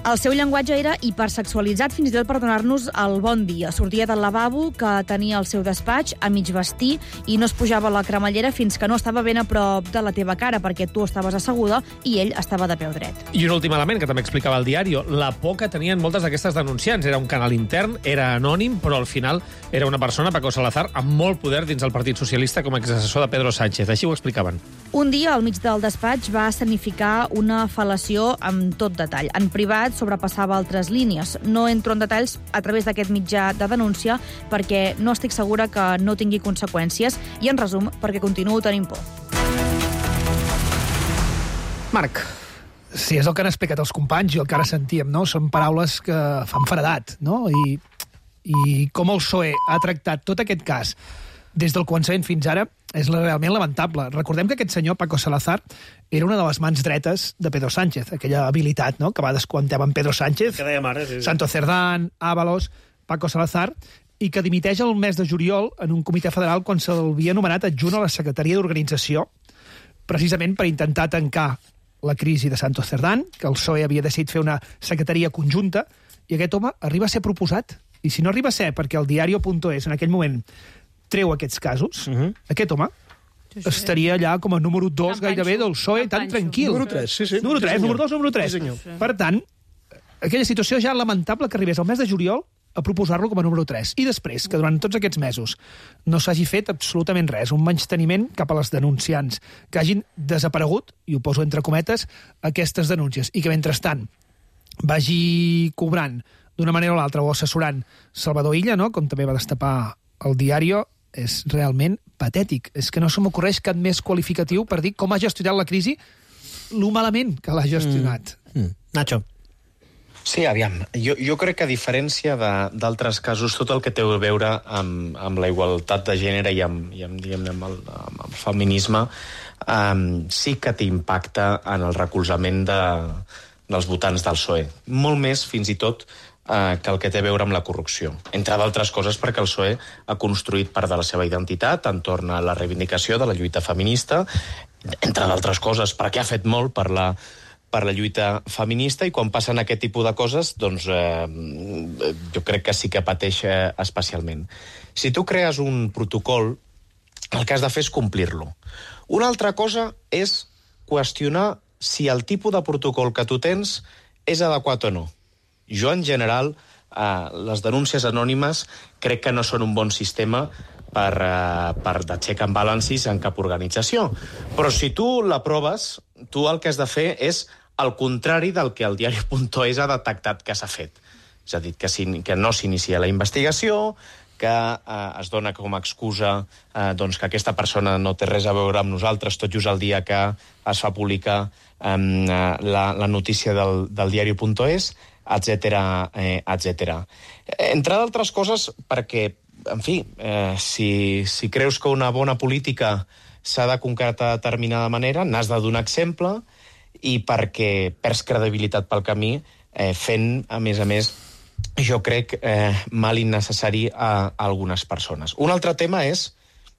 El seu llenguatge era hipersexualitzat, fins i tot per donar-nos el bon dia. Sortia del lavabo, que tenia el seu despatx, a mig vestir, i no es pujava a la cremallera fins que no estava ben a prop de la teva cara, perquè tu estaves asseguda i ell estava de peu dret. I un últim element que també explicava el diari, la por que tenien moltes d'aquestes denunciants. Era un canal intern, era anònim, però al final era una persona, Paco Salazar, amb molt poder dins el Partit Socialista com a exassessor de Pedro Sánchez. Així ho explicaven. Un dia, al mig del despatx, va escenificar una fel·lació amb tot detall. En privat, sobrepassava altres línies. No entro en detalls a través d'aquest mitjà de denúncia perquè no estic segura que no tingui conseqüències i, en resum, perquè continuo tenint por. Marc, si és el que han explicat els companys i el que ara sentíem, no? Són paraules que fan feredat, no? I, i com el P S O E ha tractat tot aquest cas des del començament fins ara és realment lamentable. Recordem que aquest senyor, Paco Salazar, era una de les mans dretes de Pedro Sánchez, aquella habilitat, no?, que va descomptar amb Pedro Sánchez, que dèiem ara, sí, sí. Santos Cerdán, Ábalos, Paco Salazar, i que dimiteix el mes de juliol en un comitè federal quan se l'havia anomenat adjunt a la Secretaria d'Organització, precisament per intentar tancar la crisi de Santos Cerdán, que el P S O E havia decidit fer una secretaria conjunta, i aquest home arriba a ser proposat. I si no arriba a ser perquè el diario punto es en aquell moment treu aquests casos, uh-huh. aquest home sí, sí. estaria allà com a número dos gairebé del P S O E, tan tranquil. Número tres, sí, sí. Número tres, sí, número dos, número tres. Sí, per tant, aquella situació ja lamentable que arribés al mes de juliol a proposar-lo com a número tres. I després, que durant tots aquests mesos no s'hagi fet absolutament res, un menysteniment cap a les denunciants, que hagin desaparegut, i ho poso entre cometes, aquestes denúncies, i que mentrestant vagi cobrant d'una manera o l'altra o assessorant Salvador Illa, no?, com també va destapar el diario, és realment patètic. És que no se m'ocorreix cap més qualificatiu per dir com ha gestionat la crisi, lo malament que l'ha gestionat. Mm. Mm. Nacho. Sí, aviam, jo, jo crec que a diferència d'altres casos, tot el que té a veure amb, amb la igualtat de gènere i amb, i amb, diguem-ne, amb, el, amb el feminisme, um, sí que té impacte en el recolzament de, dels votants del P S O E. Molt més, fins i tot, Uh, que el que té a veure amb la corrupció. Entre d'altres coses perquè el P S O E ha construït part de la seva identitat entorn a la reivindicació de la lluita feminista, entre d'altres coses perquè ha fet molt per la, per la lluita feminista, i quan passen aquest tipus de coses, doncs eh, jo crec que sí que pateix eh, especialment. Si tu crees un protocol, el que has de fer és complir-lo. Una altra cosa és qüestionar si el tipus de protocol que tu tens és adequat o no. Jo, en general, eh, les denúncies anònimes crec que no són un bon sistema per, eh, per de check and balances en cap organització. Però si tu l'aproves, tu el que has de fer és el contrari del que el diario punto es ha detectat que s'ha fet. És a dir, que, que no s'inicia la investigació, que eh, es dona com a excusa eh, doncs que aquesta persona no té res a veure amb nosaltres, tot just el dia que es fa pública eh, la, la notícia del, del diario punto es, etcètera, eh, etcètera. Entre d'altres coses, perquè, en fi, eh, si, si creus que una bona política s'ha de concretar de determinada manera, n'has de donar exemple, i perquè perds credibilitat pel camí, eh, fent, a més a més, jo crec, eh, mal innecessari a, a algunes persones. Un altre tema és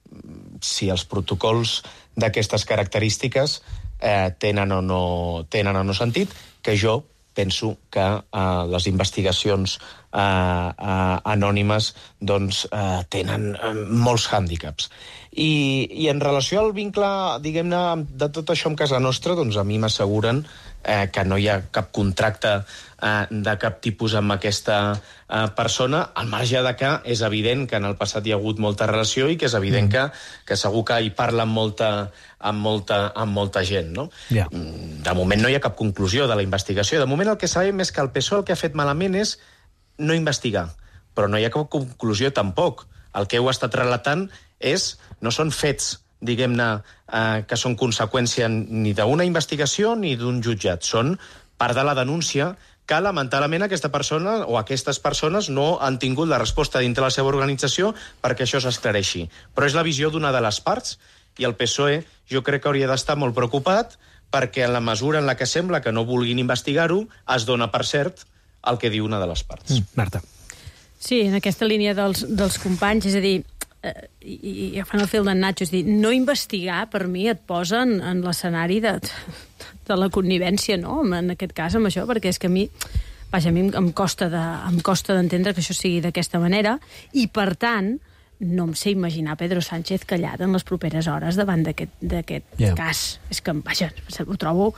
si els protocols d'aquestes característiques eh, tenen, o no, tenen o no sentit, que jo penso que eh, les investigacions eh, eh, anònimes doncs, eh, tenen eh, molts hàndicaps. I, I en relació al vincle, diguem-ne, de tot això amb casa nostra, doncs a mi m'asseguren eh, que no hi ha cap contracte eh, de cap tipus amb aquesta eh, persona, al marge de que és evident que en el passat hi ha hagut molta relació i que és evident mm. que, que segur que hi parla amb molta, amb molta, amb molta gent, no? Yeah. De moment no hi ha cap conclusió de la investigació. De moment el que sabem és que el P S O E el que ha fet malament és no investigar, però no hi ha cap conclusió tampoc. El que heu estat relatant és, no són fets, diguem-ne, eh, que són conseqüència ni d'una investigació ni d'un jutjat. Són part de la denúncia que, lamentablement, aquesta persona o aquestes persones no han tingut la resposta dintre la seva organització perquè això s'esclareixi. Però és la visió d'una de les parts, i el P S O E jo crec que hauria d'estar molt preocupat perquè en la mesura en la que sembla que no vulguin investigar-ho, es dona per cert el que diu una de les parts. Mm, Marta. Sí, en aquesta línia dels, dels companys, és a dir, eh, i, i agafant el fil d'en Nacho, és a dir, no investigar, per mi, et posa en, en l'escenari de, de la connivència, no?, en aquest cas, amb això, perquè és que a mi vaja, a mi em costa de, em costa d'entendre que això sigui d'aquesta manera, i per tant no em sé imaginar Pedro Sánchez callat en les properes hores davant d'aquest yeah. cas. És que, vaja, ho trobo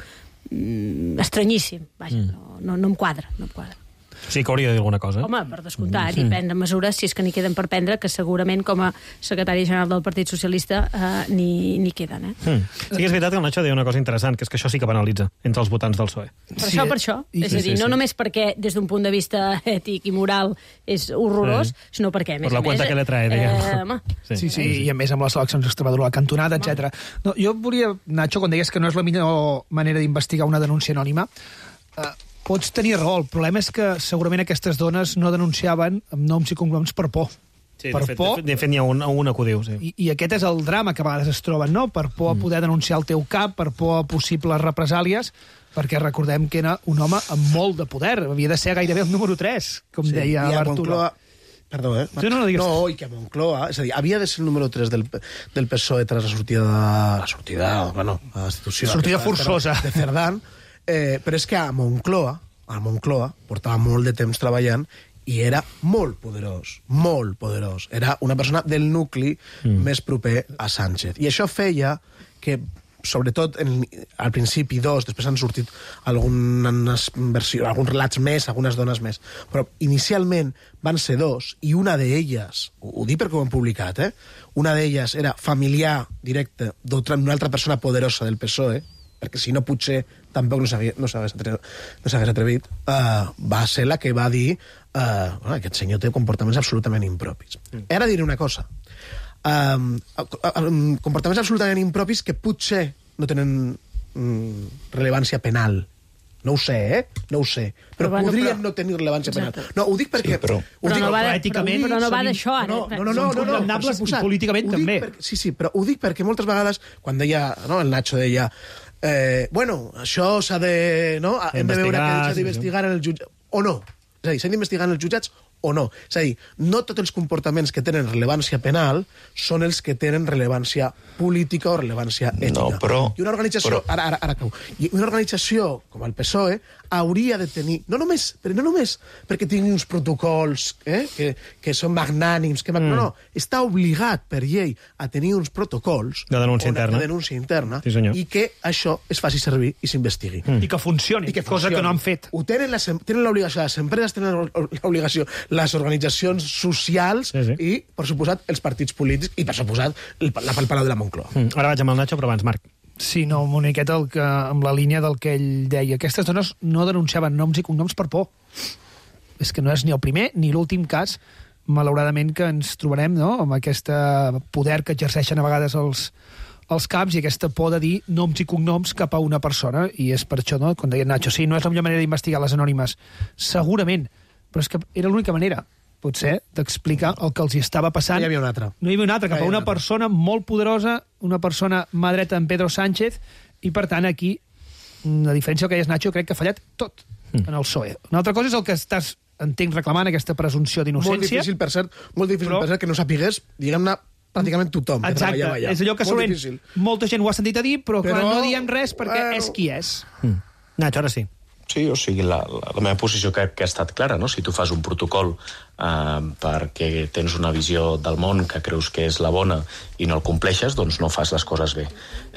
mm, estranyíssim, vaja, mm. no, no, no em quadra, no em quadra. Sí que hauria de dir alguna cosa. Home, per descomptat, mm. i prendre mesures, si és que n'hi queden per prendre, que segurament com a secretari general del Partit Socialista eh, n'hi queden. Eh? Mm. Sí que és veritat que el Nacho deia una cosa interessant, que és que això sí que penalitza entre els votants del P S O E. Per sí, això, per això. I, és a dir, sí, sí, no sí. només perquè des d'un punt de vista ètic i moral és horrorós, sí. sinó perquè, a més per la a cuenta més... que le trae, diguem. Eh, home. Sí, sí, sí, i a més amb les eleccions d'Extremadura, la cantonada, etcètera. No, jo volia, Nacho, quan deies que no és la millor manera d'investigar una denúncia anònima, eh, pots tenir raó. El problema és que segurament aquestes dones no denunciaven amb noms i cognoms per por. Sí, per de fet, por, de fet n'hi ha un, una que ho diu, sí. I, I aquest és el drama que a vegades es troben, no? Per por a poder denunciar el teu cap, per por a possibles represàlies, perquè recordem que era un home amb molt de poder. Havia de ser gairebé el número tres, com sí, deia l'Arturo. Moncloa... Perdó, eh? Sí, no, no, digues... no, i que a Moncloa, és a dir, havia de ser el número tres del, del P S O E tras la sortida de... La sortida, bueno, la destitució... La sortida forçosa. De Cerdán, eh, però és que a Moncloa, a Moncloa, portava molt de temps treballant i era molt poderós, molt poderós. Era una persona del nucli mm. més proper a Sánchez. I això feia que, sobretot en, al principi dos, després han sortit algunes versions, alguns relats més, algunes dones més, però inicialment van ser dos, i una d'elles, ho dic perquè ho han publicat, eh? Una d'elles era familiar directe d'una altra persona poderosa del P S O E, perquè si no potser tampoc no s'hagués no atrevit, no atrevit uh, va ser la que va dir uh, bueno, aquest senyor té comportaments absolutament impropis. Mm. Ara diré una cosa. Um, comportaments absolutament impropis que potser no tenen um, rellevància penal. No ho sé, eh? No ho sé. Però, però bueno, podrien però... no tenir rellevància penal. No, ho dic perquè... Sí, però... Però, dic, no va de, èticament, però no va d'això, ara. No, no, no, no, no, no, no, no políticament també. Perquè, sí, sí, però ho dic perquè moltes vegades, quan deia, no, el Nacho deia, eh, bueno, això s'ha de... No? Hem de veure que s'ha d'investigar en el jutjat. O no. És a dir, s'han d'investigar en els jutjats o no. És a dir, no tots els comportaments que tenen rellevància penal són els que tenen rellevància política o rellevància ètica. No, però... I una organització... Però... Ara, ara, ara cau. I una organització com el P S O E hauria de tenir... No només, però no només perquè tingui uns protocols eh, que, que són magnànims, que... Mm. No, no. Està obligat per llei a tenir uns protocols... De denúncia interna. De denúncia interna. Sí, senyor. I que això es faci servir i s'investigui. Mm. I que funcioni, I que cosa funcioni. Que no han fet. Ho tenen, les, tenen l'obligació, les empreses tenen l'obligació, les organitzacions socials sí, sí. i, per suposat, els partits polítics i, per suposat, el, la, el Palau de la Moncloa. Mm. Ara vaig amb el Nacho, però abans, Marc. Sí, no, una miqueta el que, amb la línia del que ell deia. Aquestes dones no denunciaven noms i cognoms per por. És que no és ni el primer ni l'últim cas, malauradament, que ens trobarem, no?, amb aquest poder que exerceixen a vegades els, els caps i aquesta por de dir noms i cognoms cap a una persona. I és per això, no?, quan deia Nacho, sí, no és la millor manera d'investigar les anònimes. Segurament, però és que era l'única manera, potser, d'explicar el que els hi estava passant. No hi havia una altra. No hi havia una altra, cap a una persona molt poderosa, una persona mà dreta en Pedro Sánchez, i per tant aquí, a diferència del que deies Nacho, crec que ha fallat tot mm. en el P S O E. Una altra cosa és el que estàs, entenc, reclamant, aquesta presumpció d'innocència. Molt difícil, per cert, molt difícil però... per cert que no sapigués, diguem-ne, pràcticament tothom que exacte, treballava allà. És allò que solent, molta gent ho ha sentit a dir, però, però... clar, no diem res perquè bueno... és qui és. Mm. Nacho, ara sí. Sí, o sigui, la, la, la meva posició crec que ha estat clara, no? Si tu fas un protocol eh, perquè tens una visió del món que creus que és la bona i no el compleixes, doncs no fas les coses bé.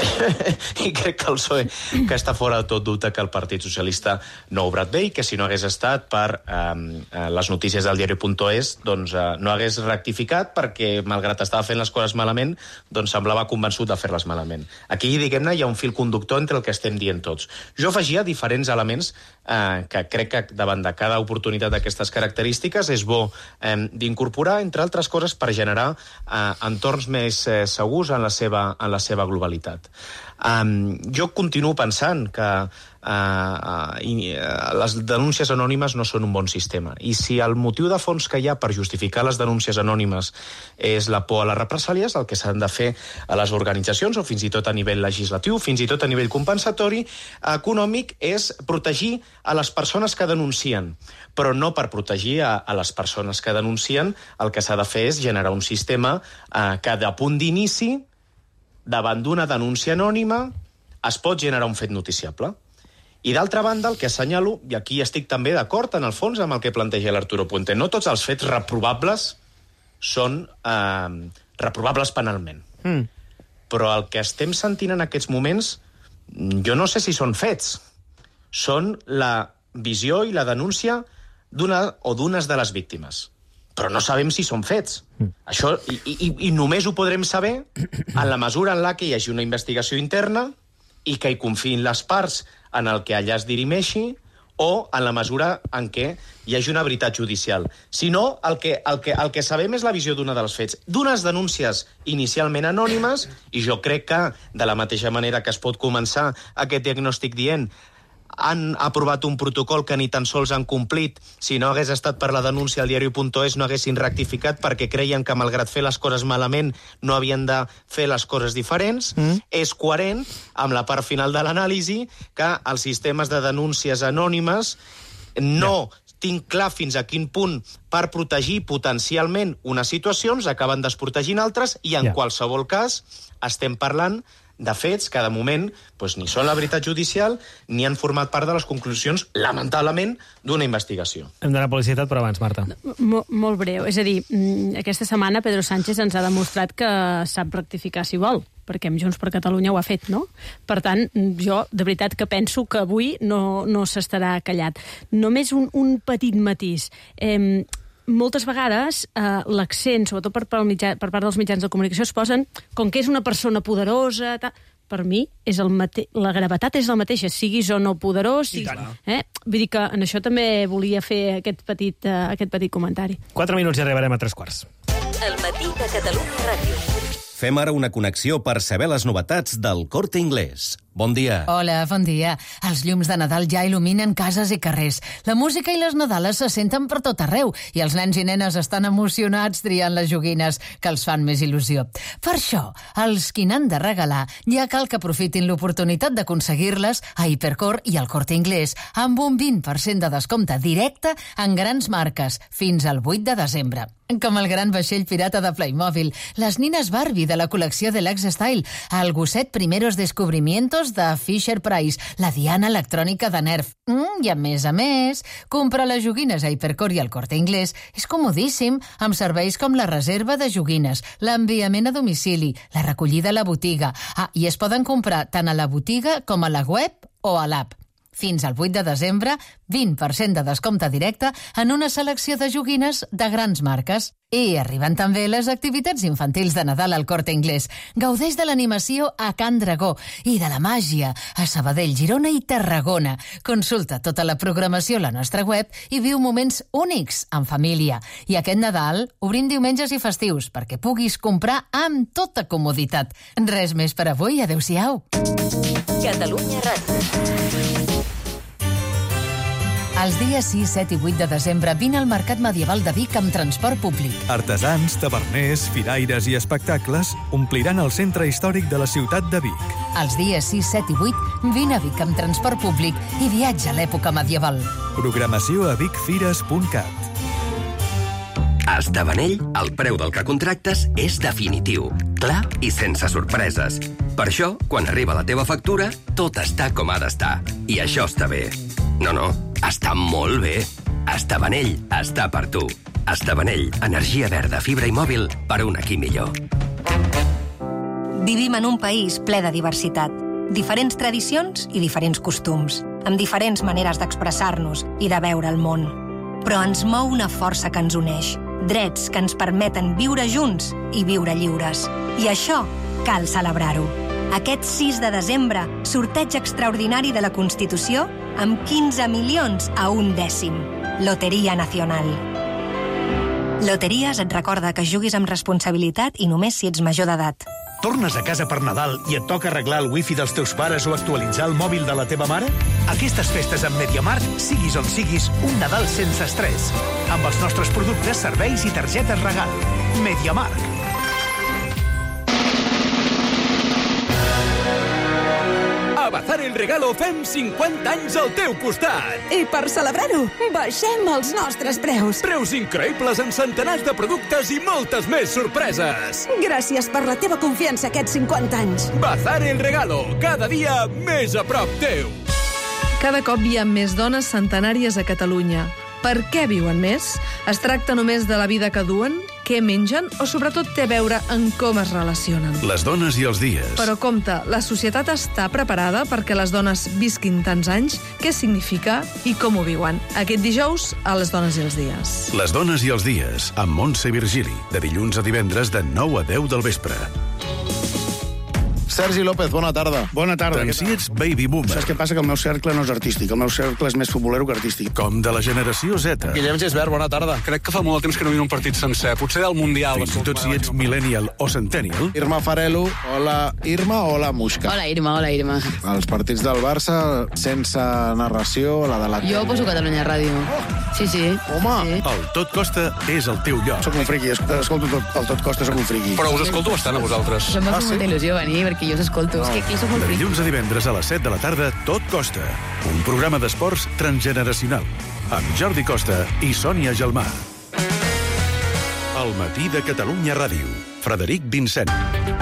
I crec que el P S O E, que està fora de tot dubte que el Partit Socialista no ha obrat bé i que si no hagués estat per eh, les notícies del diari punt es, doncs eh, no hagués rectificat perquè, malgrat estava fent les coses malament, doncs semblava convençut de fer-les malament. Aquí, diguem-ne, hi ha un fil conductor entre el que estem dient tots. Jo afegia diferents elements eh, que crec que davant de cada oportunitat d'aquestes característiques és bo eh, d'incorporar, entre altres coses, per generar eh, entorns més eh, segurs en la seva, en la seva globalitat. Um, jo continuo pensant que uh, uh, i, uh, les denúncies anònimes no són un bon sistema. I si el motiu de fons que hi ha per justificar les denúncies anònimes és la por a les represàlies, el que s'han de fer a les organitzacions, o fins i tot a nivell legislatiu, fins i tot a nivell compensatori, econòmic, és protegir a les persones que denuncien. Però no per protegir a, a les persones que denuncien, el que s'ha de fer és generar un sistema uh, que de punt d'inici, davant d'una denúncia anònima, es pot generar un fet noticiable. I d'altra banda, el que assenyalo, i aquí estic també d'acord en el fons amb el que planteja l'Arturo Puente, no tots els fets reprovables són eh, reprovables penalment. Mm. Però el que estem sentint en aquests moments, jo no sé si són fets, són la visió i la denúncia d'una o d'unes de les víctimes. Però no sabem si són fets. Mm. Això, i, i, i només ho podrem saber en la mesura en la que hi hagi una investigació interna i que hi confiïn les parts en el que allà es dirimeixi, o en la mesura en què hi hagi una veritat judicial. Si no, el que, el que, el que sabem és la visió d'una dels fets, d'unes denúncies inicialment anònimes, i jo crec que, de la mateixa manera que es pot començar aquest diagnòstic dient han aprovat un protocol que ni tan sols han complit. Si no hagués estat per la denúncia al diari punt es no haguessin rectificat perquè creien que, malgrat fer les coses malament, no havien de fer les coses diferents. Mm. És coherent amb la part final de l'anàlisi que els sistemes de denúncies anònimes no yeah. tinc clar fins a quin punt per protegir potencialment unes situacions acaben desprotegint altres i en yeah. qualsevol cas estem parlant de fets que, de moment, doncs, ni són la veritat judicial ni han format part de les conclusions, lamentablement, d'una investigació. Hem d'anar a publicitat, però abans, Marta. Mo molt breu. És a dir, aquesta setmana Pedro Sánchez ens ha demostrat que sap rectificar si vol, perquè amb Junts per Catalunya ho ha fet, no? Per tant, jo, de veritat, que penso que avui no, no s'estarà callat. Només un, un petit matís. Eh, moltes vegades eh, l'accent, sobretot per, per, mitjà, per part dels mitjans de comunicació, es posen com que és una persona poderosa. Ta... Per mi, és el mate... la gravetat és la mateixa, siguis o no poderós. Siguis... Eh? Vull dir que en això també volia fer aquest petit, uh, aquest petit comentari. Quatre minuts i arribarem a tres quarts. El matí de Catalunya Ràdio. Fem ara una connexió per saber les novetats del Corte Inglés. Bon dia. Hola, bon dia. Els llums de Nadal ja il·luminen cases i carrers. La música i les Nadales se senten per tot arreu i els nens i nenes estan emocionats triant les joguines que els fan més il·lusió. Per això, els qui n'han de regalar ja cal que aprofitin l'oportunitat d'aconseguir-les a Hipercor i al Corte Inglés amb un vint per cent de descompte directe en grans marques fins al vuit de desembre. Com el gran vaixell pirata de Playmobil, les nines Barbie de la col·lecció Deluxe Style, el gosset Primeros Descubrimientos de Fisher-Price, la Diana electrònica de Nerf. Mm, I a més a més, comprar les joguines a Hipercor i al Corte Inglés és comodíssim, amb serveis com la reserva de joguines, l'enviament a domicili, la recollida a la botiga. Ah, i es poden comprar tant a la botiga com a la web o a l'app. Fins al vuit de desembre, vint per cent de descompte directe en una selecció de joguines de grans marques. I arriben també les activitats infantils de Nadal al Corte Inglés. Gaudeix de l'animació a Can Dragó i de la màgia a Sabadell, Girona i Tarragona. Consulta tota la programació a la nostra web i viu moments únics en família. I aquest Nadal obrim diumenges i festius perquè puguis comprar amb tota comoditat. Res més per avui. Adéu-siau. Catalunya Ràdio. Els dies sis, set i vuit de desembre vine al Mercat Medieval de Vic amb transport públic. Artesans, taverners, firaires i espectacles ompliran el centre històric de la ciutat de Vic. Els dies sis, set i vuit vine a Vic amb transport públic i viatja a l'època medieval. Programació a vicfires punt cat. A Estabanell, el preu del que contractes és definitiu, clar i sense sorpreses. Per això, quan arriba la teva factura, tot està com ha d'estar. I això està bé. No, no, està molt bé. Estabanell està per tu. Estabanell, energia verda, fibra i mòbil per un aquí millor. Vivim en un país ple de diversitat. Diferents tradicions i diferents costums, amb diferents maneres d'expressar-nos i de veure el món. Però ens mou una força que ens uneix, drets que ens permeten viure junts i viure lliures. I això cal celebrar-ho. Aquest sis de desembre, sorteig extraordinari de la Constitució amb quinze milions a un dècim. Loteria Nacional. Loteries et recorda que juguis amb responsabilitat i només si ets major d'edat. Tornes a casa per Nadal i et toca arreglar el wifi dels teus pares o actualitzar el mòbil de la teva mare? Aquestes festes amb MediaMarkt, siguis on siguis, un Nadal sense estrès. Amb els nostres productes, serveis i targetes regal. MediaMarkt. A Bazar el Regalo fem cinquanta anys al teu costat. I per celebrar-ho, baixem els nostres preus. Preus increïbles en centenars de productes i moltes més sorpreses. Gràcies per la teva confiança aquests cinquanta anys. Bazar el Regalo, cada dia més a prop teu. Cada cop hi ha més dones centenàries a Catalunya. Per què viuen més? Es tracta només de la vida que duen, què mengen o sobretot té a veure en com es relacionen? Les dones i els dies. Però compte, la societat està preparada perquè les dones visquin tants anys? Què significa i com ho viuen? Aquest dijous, a Les dones i els dies. Les dones i els dies, amb Montse Virgili, de dilluns a divendres de nou a deu del vespre. Sergi López, bona tarda. Bona tarda. Tant si ets baby boomer. Saps què passa? Que el meu cercle no és artístic. El meu cercle és més futbolero que artístic. Com de la generació Z. Guillem Gisbert, bona tarda. Crec que fa molt de temps que no vinc un partit sencer. Potser del Mundial. Fins i tot si ets millennial o centennial. Irma Farelo, hola Irma, hola Muixca. Hola Irma, hola Irma. Els partits del Barça, sense narració, la de la... Jo poso Catalunya Ràdio. Sí, sí. Home! Sí. El Tot Costa és el teu lloc. Soc un friqui, escolto tot, el Tot Costa, soc un friqui. Però us escolto bastant a vosaltres. Això m'ha fet molta il·lusió venir, perquè jo us escolto. És que aquí som molt De friquis. dilluns a divendres a les set de la tarda, Tot Costa. Un programa d'esports transgeneracional. Amb Jordi Costa i Sònia Gelmà. El matí de Catalunya Ràdio. Frederic Vincent.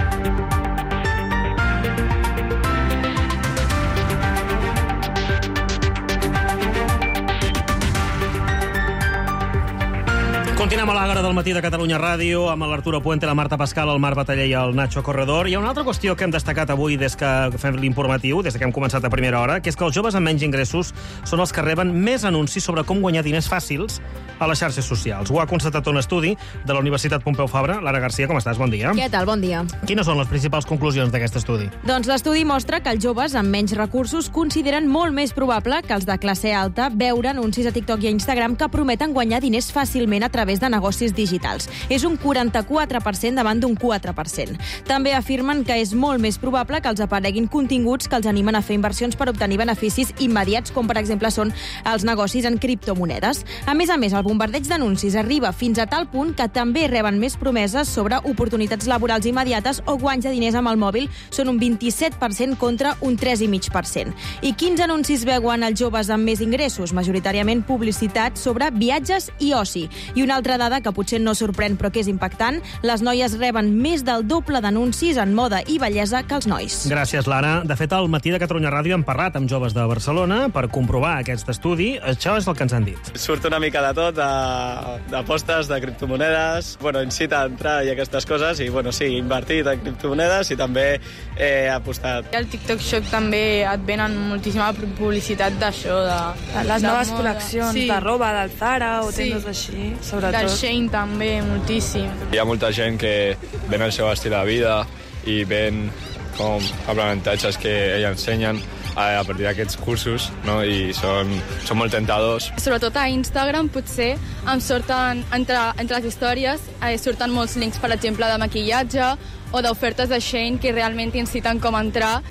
Continuem a l'Àgora del matí de Catalunya Ràdio amb l'Arturo Puente, la Marta Pascal, el Marc Bataller i el Nacho Corredor. Hi ha una altra qüestió que hem destacat avui des que fem l'informatiu, des que hem començat a primera hora, que és que els joves amb menys ingressos són els que reben més anuncis sobre com guanyar diners fàcils a les xarxes socials. Ho ha constatat un estudi de la Universitat Pompeu Fabra. Lara Garcia, com estàs? Bon dia. Què tal? Bon dia. Quines són les principals conclusions d'aquest estudi? Doncs l'estudi mostra que els joves amb menys recursos consideren molt més probable que els de classe alta veure anuncis a TikTok i a Instagram que prometen guanyar diners fàcilment a través de negocis digitals. És un quaranta-quatre per cent davant d'un quatre per cent. També afirmen que és molt més probable que els apareguin continguts que els animen a fer inversions per obtenir beneficis immediats, com per exemple són els negocis en criptomonedes. A més a més, el bombardeig d'anuncis arriba fins a tal punt que també reben més promeses sobre oportunitats laborals immediates o guanys de diners amb el mòbil. Són un vint-i-set per cent contra un tres coma cinc per cent. I quins anuncis veuen els joves amb més ingressos? Majoritàriament publicitat sobre viatges i oci. I una altra dada que potser no sorprèn però que és impactant, les noies reben més del doble d'anuncis en moda i bellesa que els nois. Gràcies, Lara. De fet, al matí de Catalunya Ràdio hem parlat amb joves de Barcelona per comprovar aquest estudi. Això és el que ens han dit. Surt una mica de tot, d'apostes, de, de criptomonedes, bueno, incita a entrar i aquestes coses, i bueno, sí, invertit en criptomonedes i també he apostat. Al TikTok Shop també et venen moltíssima publicitat d'això, de, de les de noves moda. col·leccions, Sí. de roba, del Zara o Sí. tendes així, sobretot. Del Shein també, moltíssim. Hi ha molta gent que ven el seu estil de vida i ven com aprenentatges que ella ensenyen a partir d'aquests cursos, no? I són, són molt tentadors. Sobretot a Instagram potser em surten, entre, entre les històries, eh, surten molts links, per exemple, de maquillatge o d'ofertes de Shein que realment inciten com a entrar.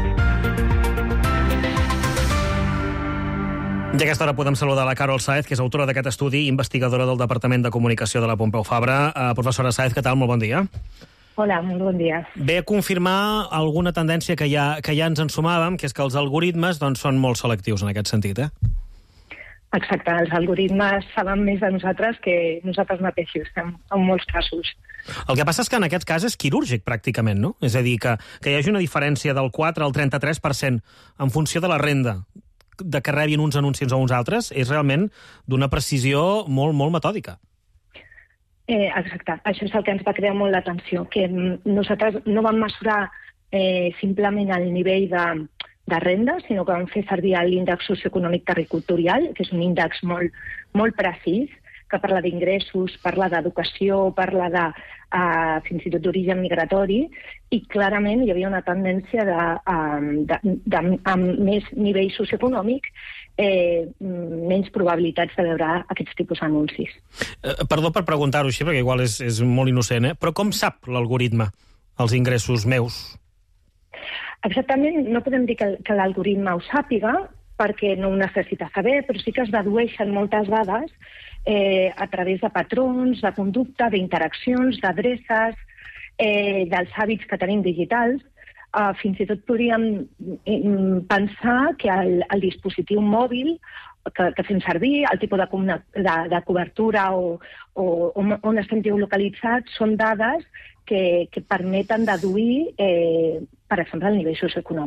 I a aquesta hora podem saludar la Carol Sáez, que és autora d'aquest estudi i investigadora del Departament de Comunicació de la Pompeu Fabra. Uh, professora Sáez, què tal? Molt bon dia. Hola, molt bon dia. Ve a confirmar alguna tendència que ja, que ja ens ensumàvem, que és que els algoritmes doncs, són molt selectius en aquest sentit, eh? Exacte, els algoritmes saben més de nosaltres que nosaltres mateixos, en, en molts casos. El que passa és que en aquest cas és quirúrgic, pràcticament, no? És a dir, que, que hi hagi una diferència del quatre al trenta-tres per cent en funció de la renda de que rebin uns anuncis o uns altres, és realment d'una precisió molt, molt metòdica. Eh, exacte, això és el que ens va crear molt l'atenció, que nosaltres no vam mesurar eh, simplement el nivell de, de renda, sinó que vam fer servir l'índex socioeconòmic territorial, que és un índex molt, molt precís, que parla d'ingressos, parla d'educació, parla de, uh, fins i tot d'origen migratori, i clarament hi havia una tendència de, uh, de, de, amb més nivell socioeconòmic, eh, menys probabilitats de veure aquests tipus d'anuncis. Eh, perdó per preguntar-ho així, perquè igual és, és molt innocent, eh? Però com sap l'algoritme els ingressos meus? Exactament, no podem dir que, que l'algoritme ho sàpiga, perquè no ho necessita saber, però sí que es dedueixen moltes dades eh, a través de patrons, de conducta, d'interaccions, d'adreces, eh, dels hàbits que tenim digitals. Uh, fins i tot podríem mm, pensar que el, el dispositiu mòbil que, que fem servir, el tipus de, de, de cobertura o, o on estem geolocalitzats, són dades que, que permeten deduir, eh, per exemple, el nivell socioeconòmic.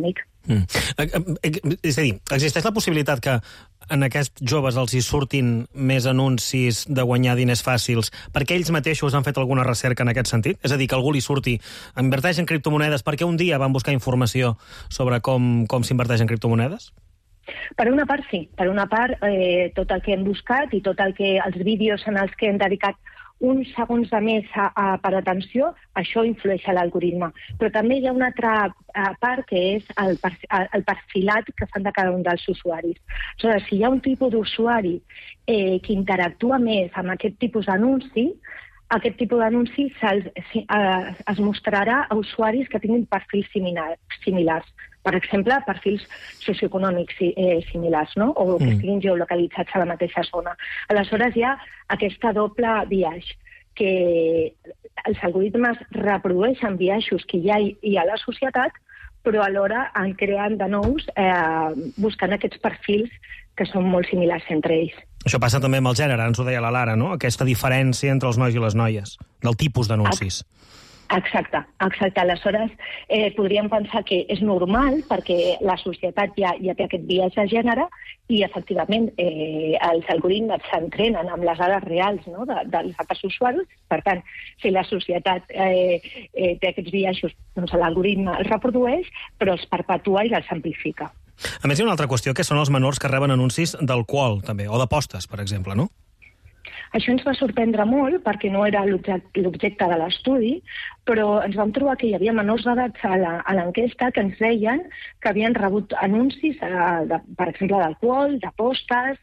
Mm. És a dir, existeix la possibilitat que en aquests joves els hi surtin més anuncis de guanyar diners fàcils perquè ells mateixos han fet alguna recerca en aquest sentit? És a dir, que algú li surti, inverteix en criptomonedes perquè un dia van buscar informació sobre com, com s'inverteix en criptomonedes? Per una part, sí. Per una part, eh, tot el que hem buscat i tot el que els vídeos en els que hem dedicat uns segons de més a, a, per atenció, això influeix a l'algoritme. Però també hi ha una altra a, part que és el, el perfilat que fan de cada un dels usuaris. Aleshores, si hi ha un tipus d'usuari eh, que interactua més amb aquest tipus d'anunci, aquest tipus d'anunci es, es mostrarà a usuaris que tinguin perfils similar, similars. Per exemple, perfils socioeconòmics eh, similars, no? O que estiguin geolocalitzats a la mateixa zona. Aleshores, hi ha aquesta doble biaix, que els algoritmes reprodueixen biaixos que ja hi, hi ha a la societat, però alhora en creen de nous eh, buscant aquests perfils que són molt similars entre ells. Això passa també amb el gènere, ens ho deia la Lara, no? Aquesta diferència entre els nois i les noies, del tipus d'anuncis. Exacte, exacte. Aleshores, eh, podríem pensar que és normal perquè la societat ja, ja té aquest biaix de gènere i, efectivament, eh, els algoritmes s'entrenen amb les dades reals, no?, de, dels altres usuaris. Per tant, si la societat eh, eh, té aquests biaixos, doncs l'algoritme els reprodueix, però els perpetua i els amplifica. A més, hi ha una altra qüestió, que són els menors que reben anuncis d'alcohol, també, o d'apostes, per exemple, no? Això ens va sorprendre molt perquè no era l'objecte de l'estudi, però ens vam trobar que hi havia menors d'edat a l'enquesta que ens deien que havien rebut anuncis, de, per exemple, d'alcohol, d'apostes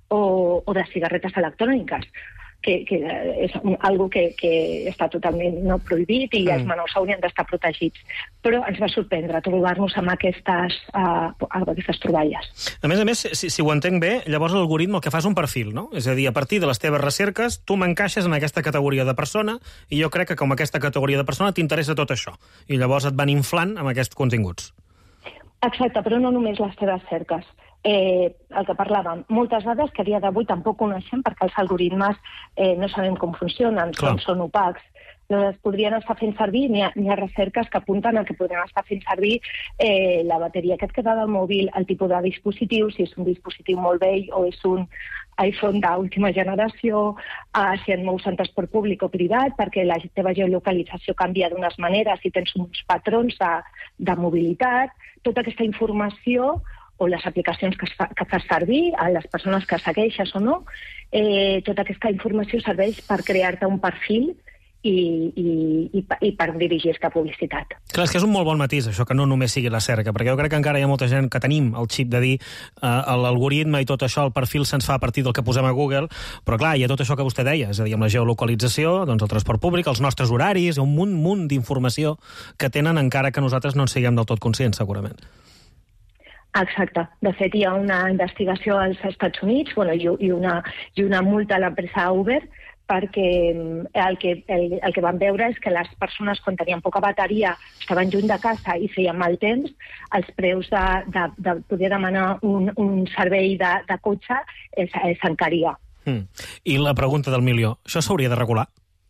o, o de cigarretes electròniques, que, que és un, algo que, que està totalment no prohibit i mm. els menors haurien d'estar protegits. Però ens va sorprendre trobar-nos amb aquestes, uh, amb aquestes troballes. A més a més, si, si ho entenc bé, llavors l'algoritme el que fa és un perfil, no? És a dir, a partir de les teves recerques, tu m'encaixes en aquesta categoria de persona i jo crec que com aquesta categoria de persona t'interessa tot això. I llavors et van inflant amb aquests continguts. Exacte, però no només les teves cerques. Eh, el que parlàvem, moltes dades que a dia d'avui tampoc coneixem perquè els algoritmes eh, no sabem com funcionen, com són opacs. Les podrien estar fent servir, n'hi ha, ha recerques que apunten a que podrien estar fent servir eh, la bateria que et queda del mòbil, el tipus de dispositiu, si és un dispositiu molt vell o és un iPhone d'última generació, eh, si et mous en transport públic o privat, perquè la teva geolocalització canvia d'unes maneres i tens uns patrons de, de mobilitat. Tota aquesta informació o les aplicacions que, fa, que fas servir, a les persones que segueixes o no, eh, tota aquesta informació serveix per crear-te un perfil i, i, i, i per dirigir-te a publicitat. Clar, és que és un molt bon matís, això, que no només sigui la cerca, perquè jo crec que encara hi ha molta gent que tenim el xip de dir eh, l'algoritme i tot això, el perfil se'ns fa a partir del que posem a Google, però clar, hi ha tot això que vostè deia, és a dir, amb la geolocalització, doncs el transport públic, els nostres horaris, un munt, munt d'informació que tenen encara que nosaltres no en siguem del tot conscients, segurament. Exacte. De fet, hi ha una investigació als Estats Units, bueno, i, i, una, i una multa a l'empresa Uber, perquè el que, el, el que van veure és que les persones, quan tenien poca bateria, estaven lluny de casa i feien mal temps, els preus de, de, de poder demanar un, un servei de, de cotxe s'encaria. Mm. I la pregunta del milió, això s'hauria de regular?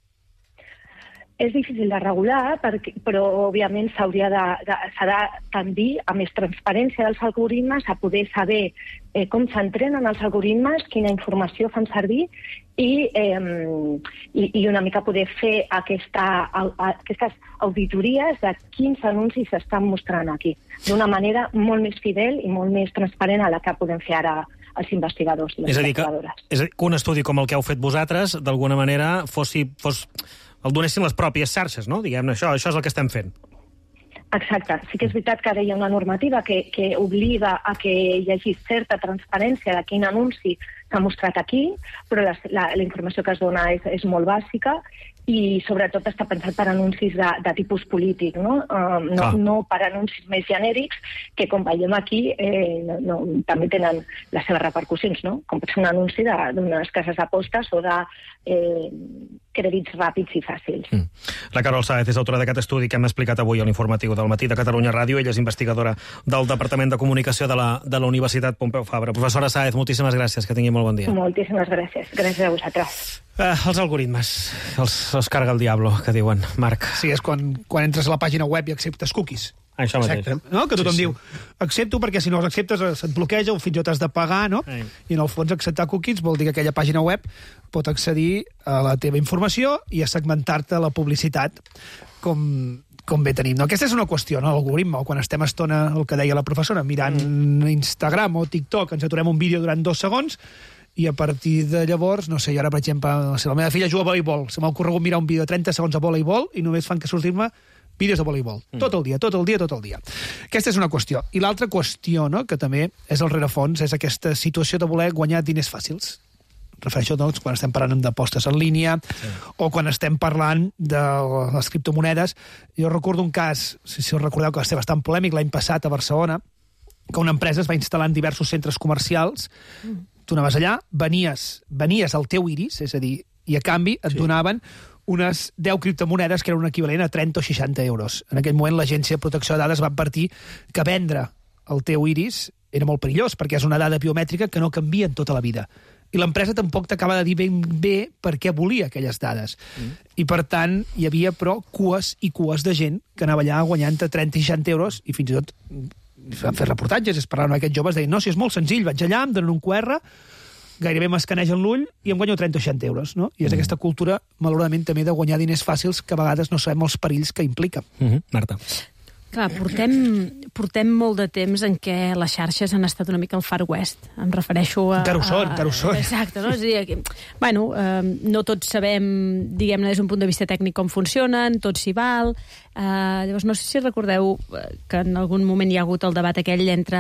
És difícil de regular, perquè, però òbviament s'hauria de, de, s'ha de tendir a més transparència dels algoritmes, a poder saber eh, com s'entrenen els algoritmes, quina informació fan servir i, eh, i, i una mica poder fer aquesta, a, aquestes auditories de quins anuncis s'estan mostrant aquí, d'una manera molt més fidel i molt més transparent a la que podem fer ara els investigadors i les és a dir que, investigadores. És a dir, que un estudi com el que heu fet vosaltres, d'alguna manera, fossi, fos, el donessin les pròpies xarxes, no? Diguem-ne, això, això és el que estem fent. Exacte. Sí que és veritat que ara hi ha una normativa que, que obliga a que hi hagi certa transparència de quin anunci s'ha mostrat aquí, però la, la, la informació que es dona és, és molt bàsica i sobretot està pensat per anuncis de, de tipus polític, no? Um, no, no per anuncis més genèrics que, com veiem aquí, eh, no, no, també tenen les seves repercussions, no? Com pot ser un anunci d'unes cases d'apostes o de eh, crèdits ràpids i fàcils. Mm. La Carol Sáez és autora d'aquest estudi que hem explicat avui a l'informatiu del Matí de Catalunya Ràdio. Ella és investigadora del Departament de Comunicació de la, de la Universitat Pompeu Fabra. Professora Sáez, moltíssimes gràcies, que tingui molt bon dia. Moltíssimes gràcies. Gràcies a vosaltres. Eh, els algoritmes, els, els carga el diablo, que diuen, Marc. Sí, és quan, quan entres a la pàgina web i acceptes cookies. Això mateix. Exacte. No? Que tothom Sí, sí. diu, accepto perquè si no els acceptes se't bloqueja o fins i tot has de pagar, no? Ai. I en el fons acceptar cookies vol dir que aquella pàgina web pot accedir a la teva informació i a segmentar-te la publicitat com, com bé tenim. No? Aquesta és una qüestió, no? L'algoritme, quan estem estona, el que deia la professora, mirant mm. Instagram o TikTok, ens aturem un vídeo durant dos segons i a partir de llavors, no sé, jo ara, per exemple, si la meva filla juga a voleibol, se m'ha ocorregut mirar un vídeo de trenta segons a voleibol i només fan que sortir-me vídeos de voleibol. Mm. Tot el dia, tot el dia, tot el dia. Aquesta és una qüestió. I l'altra qüestió, no?, que també és el rerefons, és aquesta situació de voler guanyar diners fàcils. Refereixo, doncs, quan estem parlant d'apostes en línia sí. o quan estem parlant de les criptomonedes. Jo recordo un cas, si, si us recordeu, que va ser bastant polèmic l'any passat a Barcelona, que una empresa es va instal·lar en diversos centres comercials. Mm. Tu anaves allà, venies, venies al teu iris, és a dir, i a canvi et sí. donaven unes deu criptomonedes que eren un equivalent a trenta o seixanta euros. En aquell moment l'Agència de Protecció de Dades va advertir que vendre el teu iris era molt perillós, perquè és una dada biomètrica que no canvia en tota la vida. I l'empresa tampoc t'acaba de dir ben bé per què volia aquelles dades. Mm. I, per tant, hi havia, però, cues i cues de gent que anava allà guanyant trenta i seixanta euros i fins i tot van fer reportatges, es parlaven amb aquests joves, deien, no, si és molt senzill, vaig allà, em donen un Q R, gairebé m'escanegen l'ull i em guanyo trenta o seixanta euros, no? I és mm. aquesta cultura, malauradament, també de guanyar diners fàcils que a vegades no sabem els perills que implica. Mm-hmm. Marta. Clar, portem, portem molt de temps en què les xarxes han estat una mica al Far West. Em refereixo a... Encara ho són, encara ho són. Exacte, no? És a dir, que, bueno, eh, no tots sabem, diguem-ne, des d'un punt de vista tècnic com funcionen, tot s'hi val. Eh, llavors, no sé si recordeu que en algun moment hi ha hagut el debat aquell entre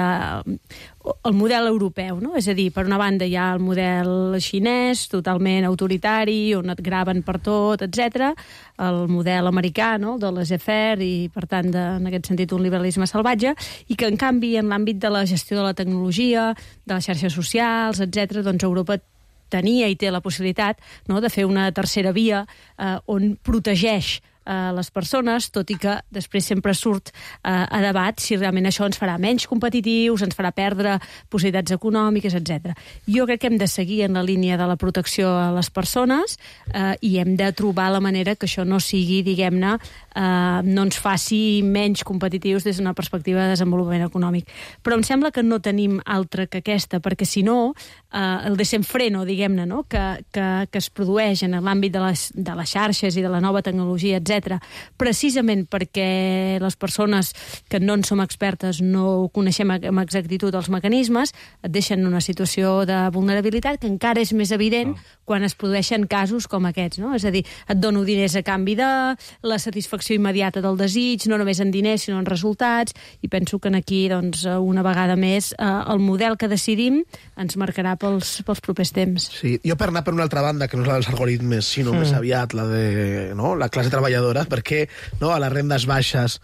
el model europeu, no? És a dir, per una banda hi ha el model xinès, totalment autoritari, on et graven per tot, etcètera, el model americà, no?, de laissez-faire i, per tant, de, en aquest sentit, un liberalisme salvatge, i que, en canvi, en l'àmbit de la gestió de la tecnologia, de les xarxes socials, etcètera, doncs Europa tenia i té la possibilitat, no?, de fer una tercera via eh, on protegeix a les persones, tot i que després sempre surt eh, a debat si realment això ens farà menys competitius, ens farà perdre possibilitats econòmiques, etcètera. Jo crec que hem de seguir en la línia de la protecció a les persones eh, i hem de trobar la manera que això no sigui, diguem-ne, eh, no ens faci menys competitius des d'una perspectiva de desenvolupament econòmic. Però em sembla que no tenim altra que aquesta, perquè si no, eh, el desenfreno, diguem-ne, no?, que, que, que es produeix en l'àmbit de les, de les xarxes i de la nova tecnologia, etcètera, precisament perquè les persones que no en som expertes no coneixem amb exactitud els mecanismes, et deixen en una situació de vulnerabilitat que encara és més evident oh. quan es produeixen casos com aquests, no? És a dir, et dono diners a canvi de la satisfacció immediata del desig, no només en diners sinó en resultats, i penso que aquí, doncs, una vegada més, el model que decidim ens marcarà pels, pels propers temps. Sí, jo per anar per una altra banda, que no és la dels algoritmes, sinó mm. més aviat la de, no?, la classe treballadora, perquè, no?, a les rendes baixes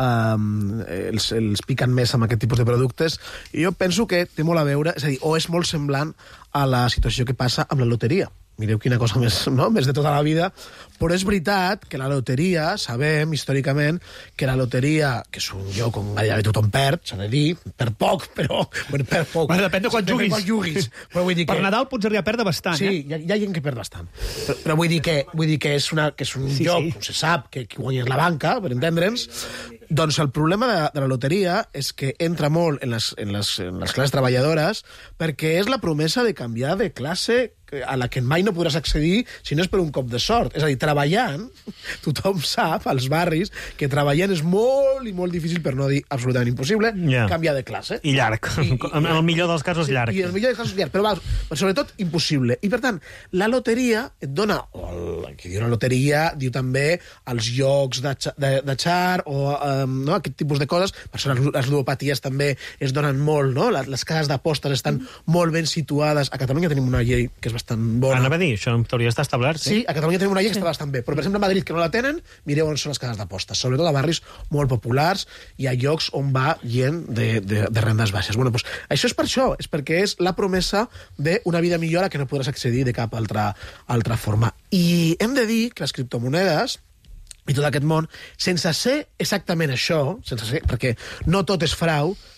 um, els, els piquen més amb aquest tipus de productes. I jo penso que té molt a veure, és a dir, o és molt semblant a la situació que passa amb la loteria. Mireu quina cosa més, no?, més de tota la vida. Però és veritat que la loteria, sabem històricament que la loteria, que és un lloc on gairebé tothom perd, s'ha de dir, per poc, però... Bueno, per poc. Bueno, depèn de quan juguis. Quan juguis. Però vull dir que... Per Nadal pots arribar a perdre bastant, sí, eh? Sí, hi, hi ha gent que perd bastant. Però, però vull dir que, vull dir que és, una, que és un sí, lloc sí. on se sap que qui guanya és la banca, per entendre'ns. Doncs el problema de, de la loteria és que entra molt en les, en, les, en les classes treballadores perquè és la promesa de canviar de classe a la que mai no podràs accedir si no és per un cop de sort. És a dir, treballant, tothom sap, als barris, que treballant és molt i molt difícil, per no dir absolutament impossible, yeah. canviar de classe. I llarg. I, i, en el millor dels casos, llarg. I en el millor dels casos, llarg. Però, va, sobretot, impossible. I, per tant, la loteria et dona, o el, qui diu la loteria, diu també els llocs de, de, de xar, o um, no, aquest tipus de coses. Per això les, les ludopaties també es donen molt, no? Les, les cases d'apostes estan molt ben situades. A Catalunya tenim una llei que és bastant bona. Anava a dir, això en teoria està establert. Sí, sí, a Catalunya tenim una llei que sí. està bastant bé, però per exemple a Madrid, que no la tenen, mireu on són les cases d'apostes, sobretot a barris molt populars i a llocs on va gent de, de, de rendes baixes. Bueno, doncs, això és per això, és perquè és la promesa d'una vida millor a que no podràs accedir de cap altra, altra forma. I hem de dir que les criptomonedes i tot aquest món, sense ser exactament això, sense ser, perquè no tot és frau,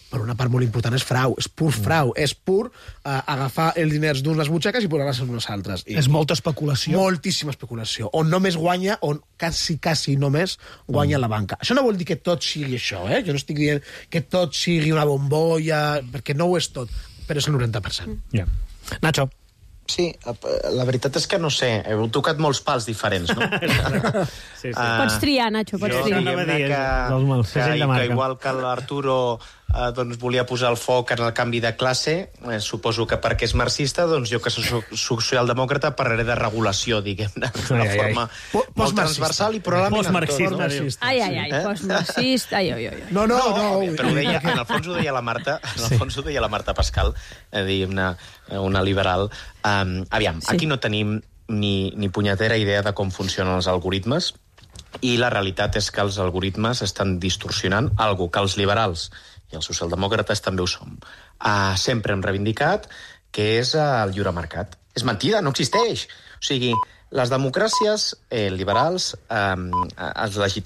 però una part molt important és frau, és pur frau, és pur uh, agafar els diners d'unes butxaques i posar-les en unes altres. I és molta especulació. Moltíssima especulació, on només guanya, on quasi, quasi només guanya mm. la banca. Això no vol dir que tot sigui això, eh? Jo no estic dient que tot sigui una bombolla, perquè no ho és tot, però és el noranta per cent. Yeah. Nacho. Sí, la veritat és que no sé, heu tocat molts pals diferents, no? sí, sí. Uh, pots triar, Nacho, pots triar. Jo diria que, que, que, que igual que l'Arturo eh, doncs volia posar el foc en el canvi de classe, eh, suposo que perquè és marxista, doncs jo que soc socialdemòcrata parlaré de regulació, diguem-ne, d'una forma ai. molt transversal i probablement post-marxista. Ai, ai, ai, eh? post-marxista, ai, ai, ai. No, no, no. no però ho deia, en el fons ho deia la Marta, en el fons ho deia la Marta Pascal, eh, diguem-ne, una liberal. Um, aviam, sí. Aquí no tenim ni, ni punyetera idea de com funcionen els algoritmes i la realitat és que els algoritmes estan distorsionant algo que els liberals i els socialdemòcrates també ho som. Uh, sempre hem reivindicat que és uh, el lliure mercat. És mentida, no existeix. O sigui, les democràcies eh, liberals eh, es